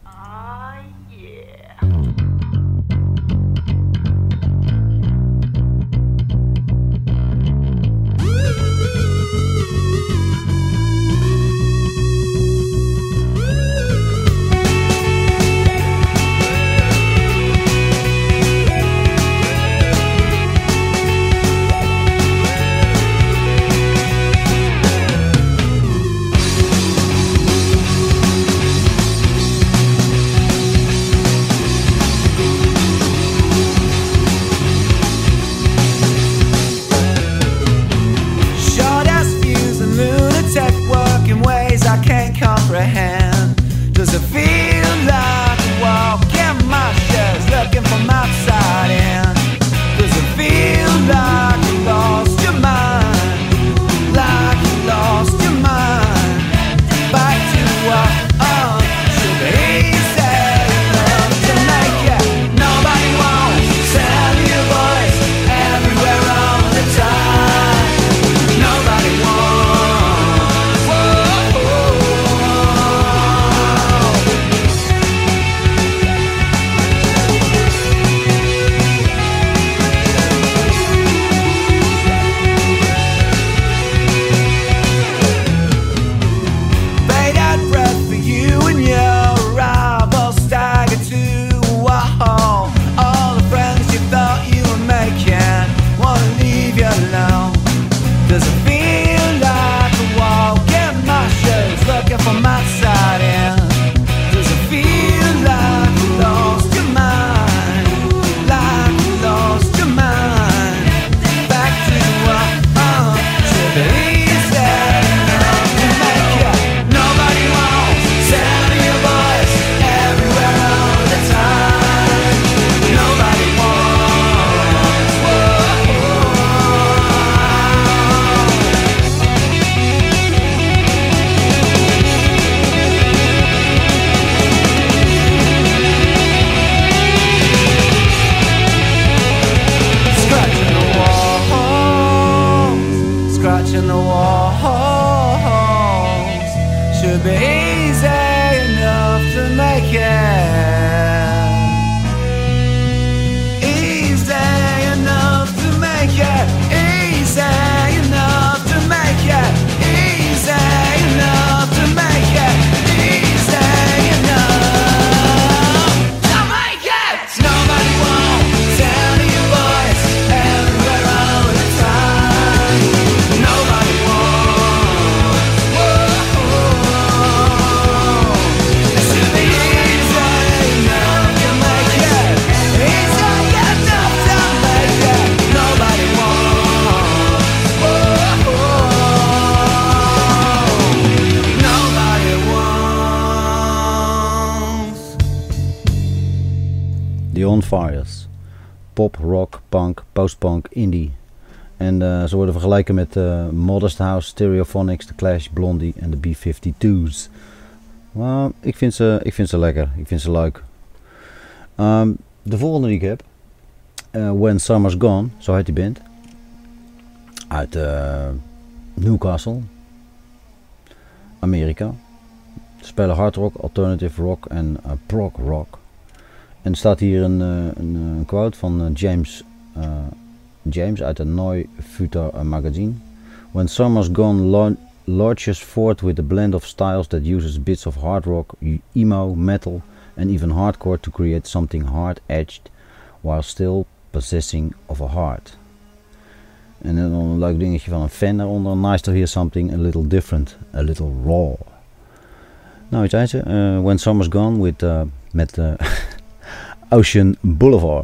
Does it feel like a walk in my shoes, looking from outside in? Does it feel like you lost your mind, like you lost your mind? Back to what uh, should be said, enough to make it. Nobody wants to send your voice everywhere all the time. Nobody wants. Does it feel like a walk in my shoes, looking from outside in? Does it feel like you lost your mind, like you lost your mind? Back to what uh, should be said, enough to make it. Nobody wants to send your voice everywhere all the time. Nobody wants. Whoa, whoa. Fires. Pop, rock, punk, postpunk, indie. En uh, ze worden vergeleken met uh, Modest House, Stereophonics, The Clash, Blondie en de B vijfentwintig's. Maar ik vind ze, ik vind ze lekker, ik vind ze leuk. Um, de volgende die ik heb, uh, When Summer's Gone, zo heet die band. Uit uh, Newcastle, Amerika. Ze spelen hard rock, alternative rock en uh, prog rock. En er staat hier een, uh, een, een quote van uh, James, uh, James uit een Neue Futur uh, magazine. When Summer's Gone lo- launches forth with a blend of styles that uses bits of hard rock, emo, metal and even hardcore to create something hard-edged while still possessing of a heart. En dan een leuk dingetje van een fan daaronder. Nice to hear something a little different, a little raw. Nou, weet je ze, uh, When Summer's Gone with, uh, met uh, Ocean Boulevard.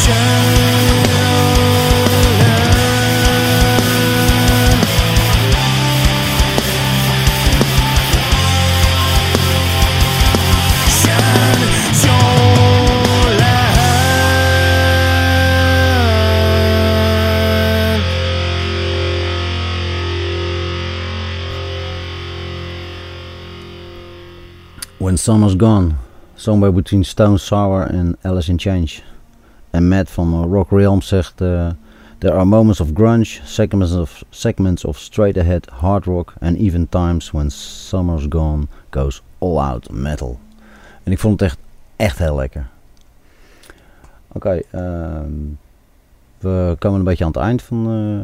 When Summer's Gone, somewhere between Stone Sour and Alice in Chains. En Matt van uh, Rock Realm zegt, uh, there are moments of grunge, segments of, segments of straight ahead hard rock and even times when Summer's Gone goes all out metal. En ik vond het echt, echt heel lekker. Oké, okay, uh, we komen een beetje aan het eind van, uh,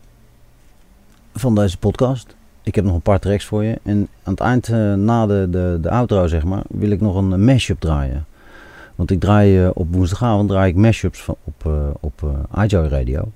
van deze podcast. Ik heb nog een paar tracks voor je. En aan het eind, uh, na de, de, de outro zeg maar, wil ik nog een mashup draaien. Want ik draai uh, op woensdagavond draai ik mashups van, op, uh, op uh, iJoy Radio.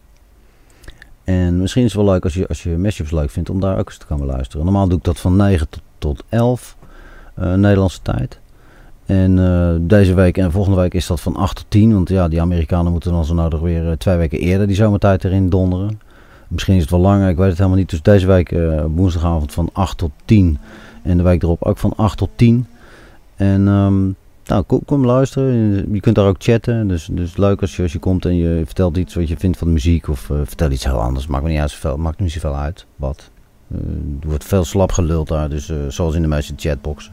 En misschien is het wel leuk als je, als je mashups leuk vindt om daar ook eens te komen luisteren. Normaal doe ik dat van negen tot, tot elf uh, Nederlandse tijd. En uh, deze week en volgende week is dat van acht tot tien. Want ja, die Amerikanen moeten dan zo nodig weer uh, twee weken eerder die zomertijd erin donderen. Misschien is het wel langer, ik weet het helemaal niet. Dus deze week uh, woensdagavond van acht tot tien. En de week erop ook van acht tot tien. En um, nou, kom, kom luisteren. Je kunt daar ook chatten. Dus, dus leuk als je, als je komt en je vertelt iets wat je vindt van de muziek. Of uh, vertel iets heel anders. Maakt me niet uit zoveel. Maakt niet zoveel uit. Wat. Uh, er wordt veel slap geluld daar. Dus uh, zoals in de meeste chatboxen.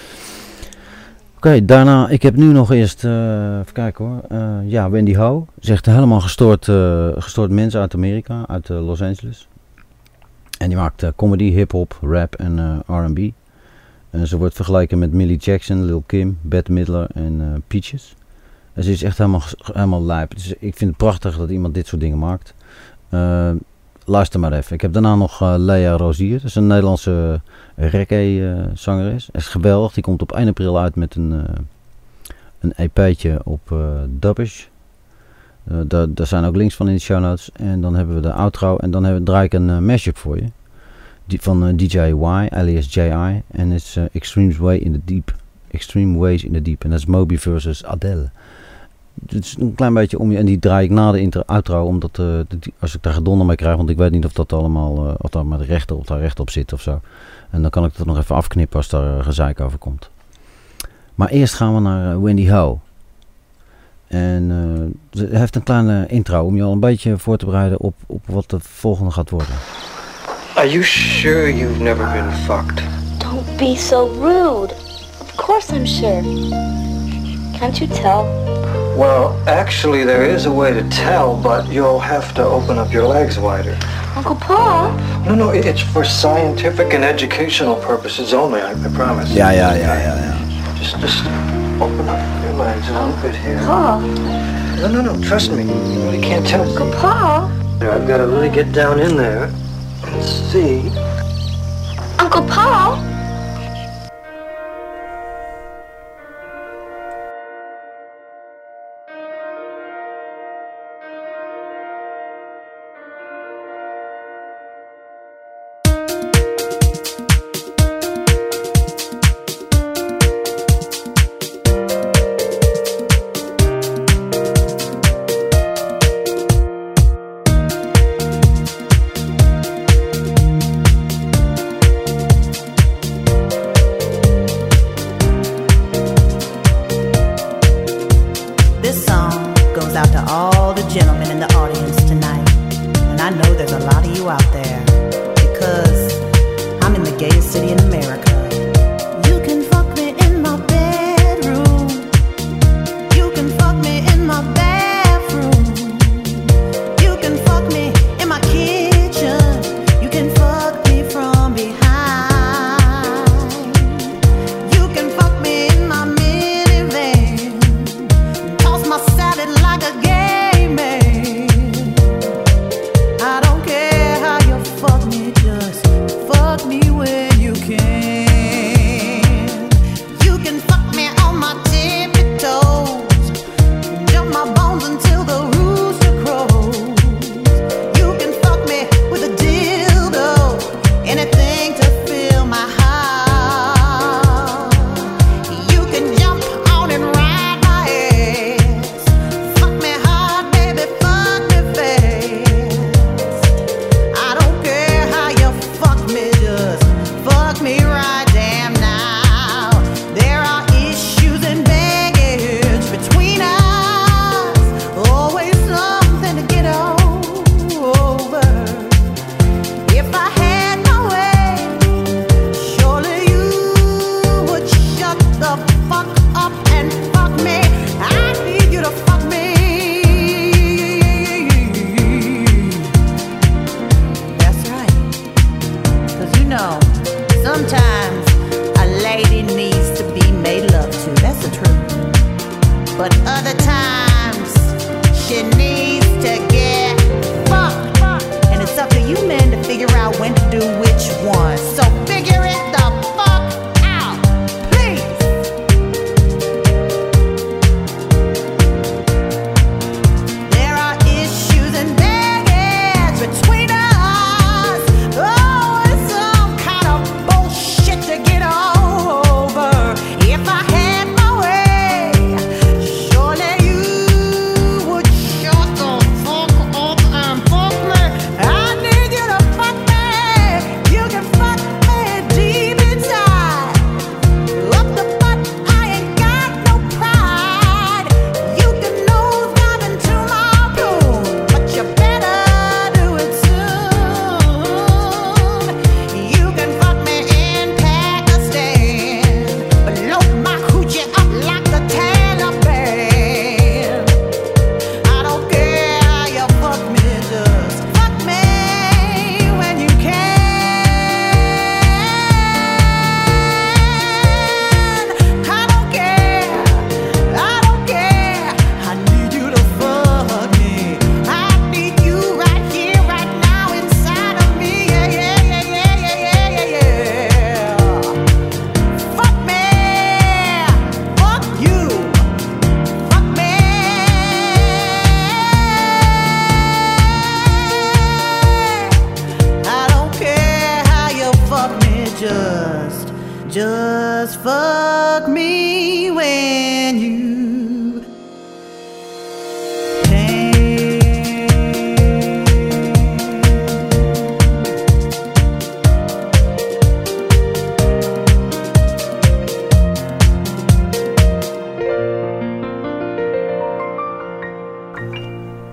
Oké, okay, daarna, ik heb nu nog eerst, uh, even kijken hoor, uh, ja, Wendy Ho, zegt helemaal gestoord, uh, gestoord mens uit Amerika, uit uh, Los Angeles. En die maakt uh, comedy, hip-hop, rap en uh, R en B. En ze wordt vergeleken met Millie Jackson, Lil Kim, Bette Midler en uh, Peaches. En ze is echt helemaal, helemaal lijp. Dus ik vind het prachtig dat iemand dit soort dingen maakt. Uh, luister maar even. Ik heb daarna nog uh, Lea Rozier, dat is een Nederlandse uh, reggae-zangeres. Uh, is geweldig, die komt op één april uit met een, uh, een E P'tje op uh, Dubbish. Uh, daar, daar zijn ook links van in de show notes. En dan hebben we de outro en dan hebben, draai ik een uh, mashup voor je. Die, van uh, D J Y, alias J I. En het is uh, Extreme Way in the Deep. Extreme Ways in the Deep. En dat is Moby versus Adele. Het is een klein beetje om je. En die draai ik na de intro, outro. Omdat uh, de, als ik daar gedonder mee krijg. Want ik weet niet of dat allemaal. Uh, of daar met rechten of daar recht op zit of zo. En dan kan ik dat nog even afknippen als daar uh, gezeik over komt. Maar eerst gaan we naar uh, Wendy Ho. En uh, ze heeft een kleine intro. Om je al een beetje voor te bereiden op, op wat de volgende gaat worden. Are you sure you've never been fucked? Don't be so rude. Of course I'm sure. Can't you tell? Well, actually there is a way to tell, but you'll have to open up your legs wider. Uncle Paul? No, no, it's for scientific and educational purposes only, I, I promise. Ja, ja, ja, ja, ja. Just, just open up your legs a little bit here. Paul? No, no, no, trust me, you really can't tell. Uncle Paul? I've got to really get down in there and see. Uncle Paul? Fuck me where you can.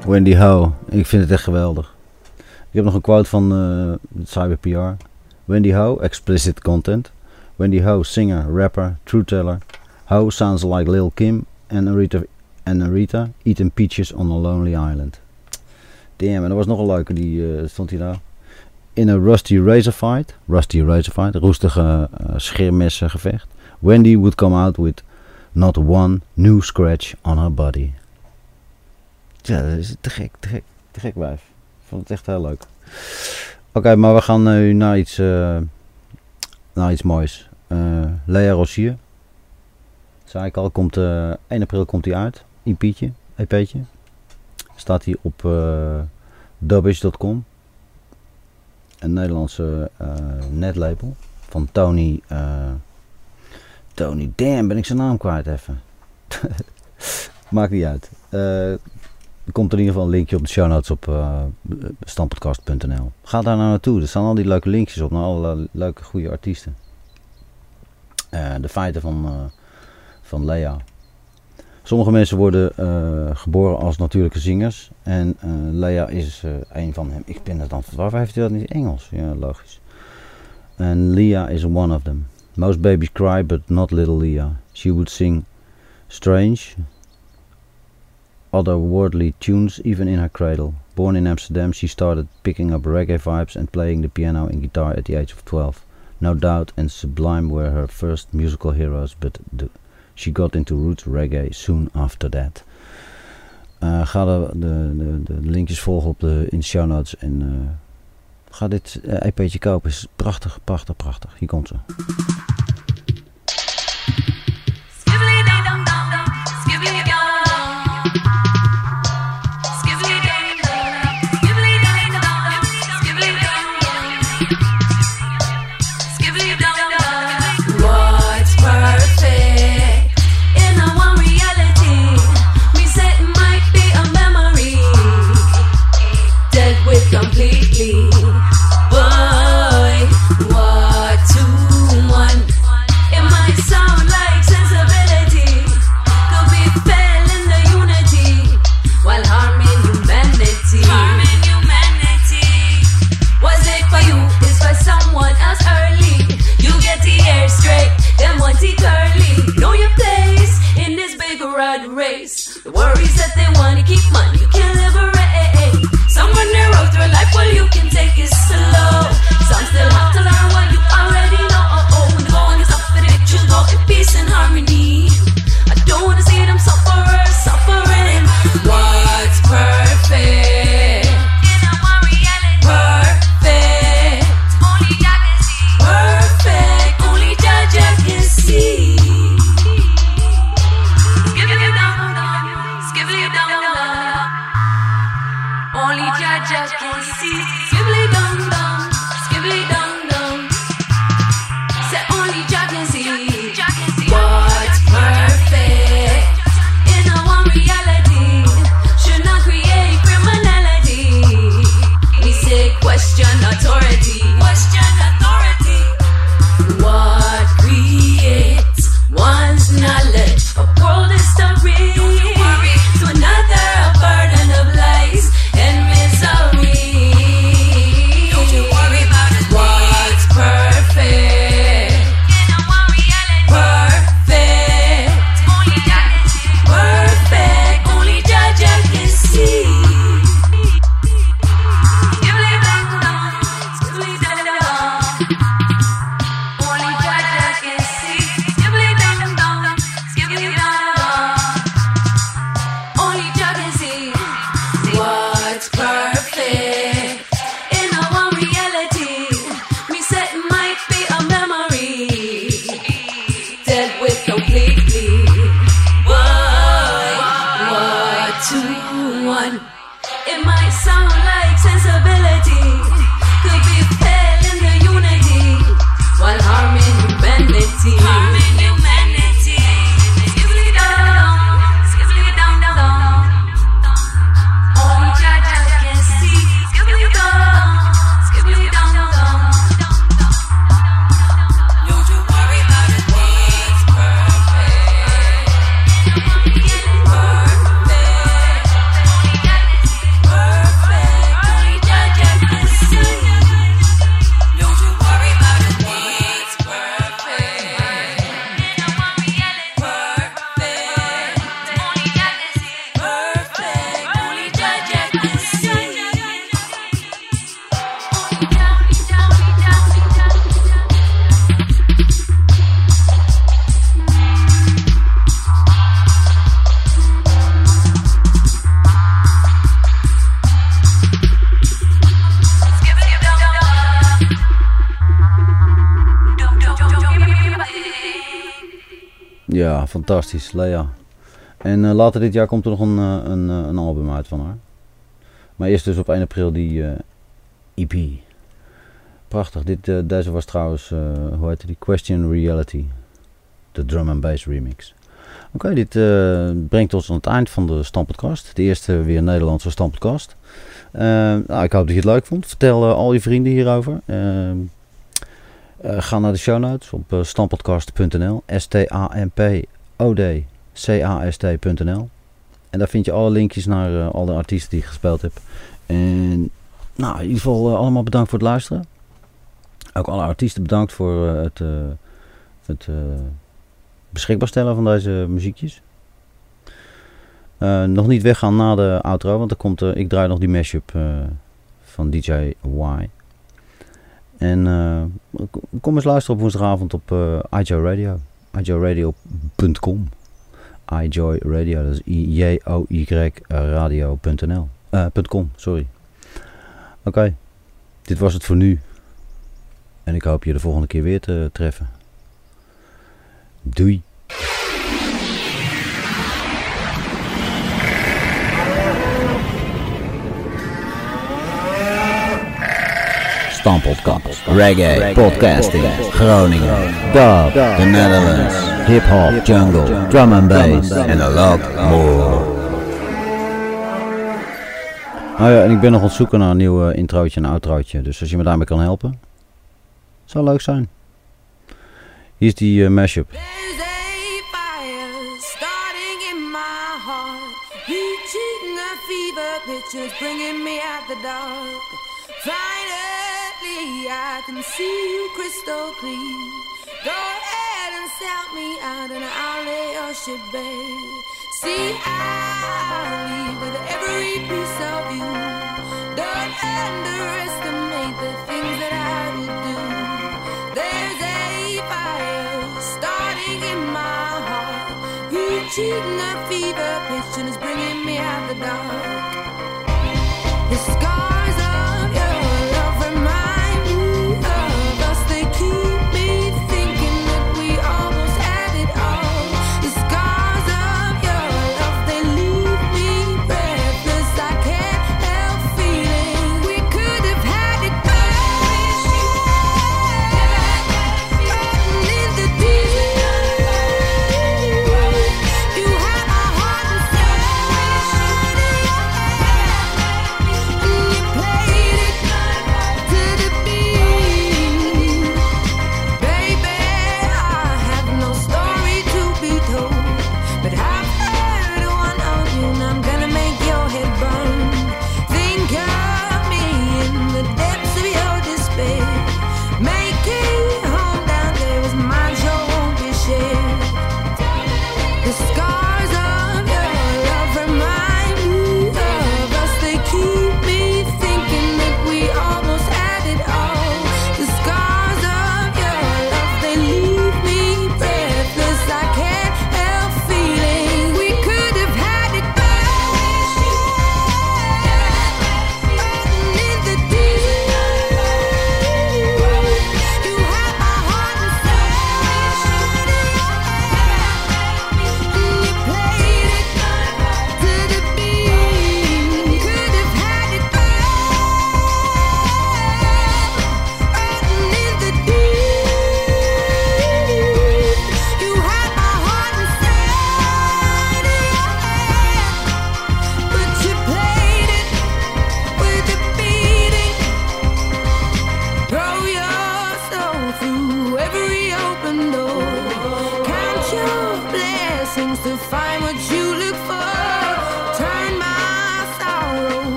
Wendy Ho. Ik vind het echt geweldig. Ik heb nog een quote van uh, Cyber P R. Wendy Ho, explicit content. Wendy Ho, singer, rapper, truth-teller. Ho sounds like Lil Kim and Aretha, and Aretha eating peaches on a lonely island. Damn, en er was nog een leuke, die uh, stond hier daar. In a rusty razor fight, rusty razor fight, roestige uh, scheermessengevecht. Wendy would come out with not one new scratch on her body. Ja, dat is te gek, te gek, te gek wijf. Ik vond het echt heel leuk. Oké, okay, maar we gaan nu naar iets, uh, naar iets moois. Uh, Lea Rozier. Zei ik al, komt, uh, één april komt hij uit. E P'tje, E P'tje. Staat hij op uh, dubbish punt com. Een Nederlandse uh, netlabel. Van Tony... Uh, Tony, damn, ben ik zijn naam kwijt even. Maakt niet uit. Uh, er komt in ieder geval een linkje op de show notes op uh, stampodcast punt n l. Ga daar nou naartoe. Er staan al die leuke linkjes op naar alle leuke goede artiesten. Uh, de feiten van, uh, van Lea. Sommige mensen worden uh, geboren als natuurlijke zingers. En uh, Lea is uh, een van hem. Ik ben het dan. Waarvoor heeft hij dat niet Engels? Ja, logisch. En Lea is one of them. Most babies cry, but not little Lea. She would sing strange, otherworldly tunes even in her cradle. Born in Amsterdam, she started picking up reggae vibes and playing the piano and guitar at the age of twelve. No Doubt and Sublime were her first musical heroes, but the, she got into roots reggae soon after that. Uh, ga de, de, de, de linkjes volgen op de, in de show notes en uh, ga dit uh, E P'tje kopen. Is prachtig, prachtig, prachtig. Hier komt ze. Completely, boy, what to one? It might sound like sensibility, could be fell in the unity, while harming humanity. Harming humanity. Was it for you? Is for someone else early? You get the hair straight, then want it curly. Know your place in this big rat race. The worries that they wanna keep money, you can't liberate. Some run their road through life, well you can take it slow. Some still have to learn what you already know. When the going is up for it, you go in peace and harmony. I don't wanna see them sufferers suffering. What's perfect? Perfect. Only Jah can see. Perfect. Only Jah Jah can see. Skibbly down down, skibbly down down. Only Jah Jah can see. Skibbly dum dum, skibbly dum dum. Say only Jah can see. What's perfect in a one reality should not create criminality. We say question authority. Question authority. What creates one's knowledge of world history to another a burden of lies and misery. Don't you worry about it. What's perfect? In a one reality. Perfect. Only Jah can see. Perfect. Only Jah Jah can see. Skibbly dum dum, skibbly dum dum. Only Jah Jah can see. Skibbly dum dum, skibbly dum dum. Only Jah can see. What's perfect in a one reality? We said it might be a memory dealt with completely. Boy, what to one? It might sound like sensibility, could be fell in the unity, while harming humanity. Harming humanity. Skibbly down, skibbly down down. Only Jah Jah can see. Skibbly down, skibbly down down. Don't you worry about it. What's perfect? Perfect. Only Jah can see. Ja, fantastisch. Lea. En uh, later dit jaar komt er nog een, uh, een, uh, een album uit van haar. Maar eerst dus op één april die uh, E P. Prachtig. Dit, uh, deze was trouwens, uh, hoe heet die? Question Reality. De drum and bass remix. Oké, okay, dit uh, brengt ons aan het eind van de Stamppodcast. De eerste weer Nederlandse Stamppodcast. Uh, nou, ik hoop dat je het leuk vond. Vertel uh, al je vrienden hierover. Uh, uh, ga naar de show notes op uh, stamppodcast punt n l. S T A M P O D C A S T punt n l. En daar vind je alle linkjes naar uh, alle artiesten die ik gespeeld heb. En nou, in ieder geval uh, allemaal bedankt voor het luisteren. Ook alle artiesten bedankt voor uh, het, uh, het uh, beschikbaar stellen van deze muziekjes. Uh, nog niet weggaan na de outro, want er komt, uh, ik draai nog die mashup uh, van D J Y. En uh, kom eens luisteren op woensdagavond op uh, iJoy Radio. i joy radio punt com. iJoy Radio, dat is I J O Y radio punt n l. Uh, .com, sorry. Oké, okay. Dit was het voor nu. En ik hoop je de volgende keer weer te treffen. Doei. Stamppodcast, reggae, podcasting, Groningen, dub, the Netherlands, hip-hop, jungle, drum and bass, and a lot more. Nou ja, en ik ben nog aan het zoeken naar een nieuw uh, introotje en outrootje, dus als je me daarmee kan helpen, zou leuk zijn. Hier is die uh, mashup. I can see you crystal clear. Go ahead and sell me out and I'll lay your shit bare. See, I'll leave with every piece of you. Don't underestimate the things that I will do. There's a fire starting in my heart, reaching a fever pitch and it's bringing me out the dark. It's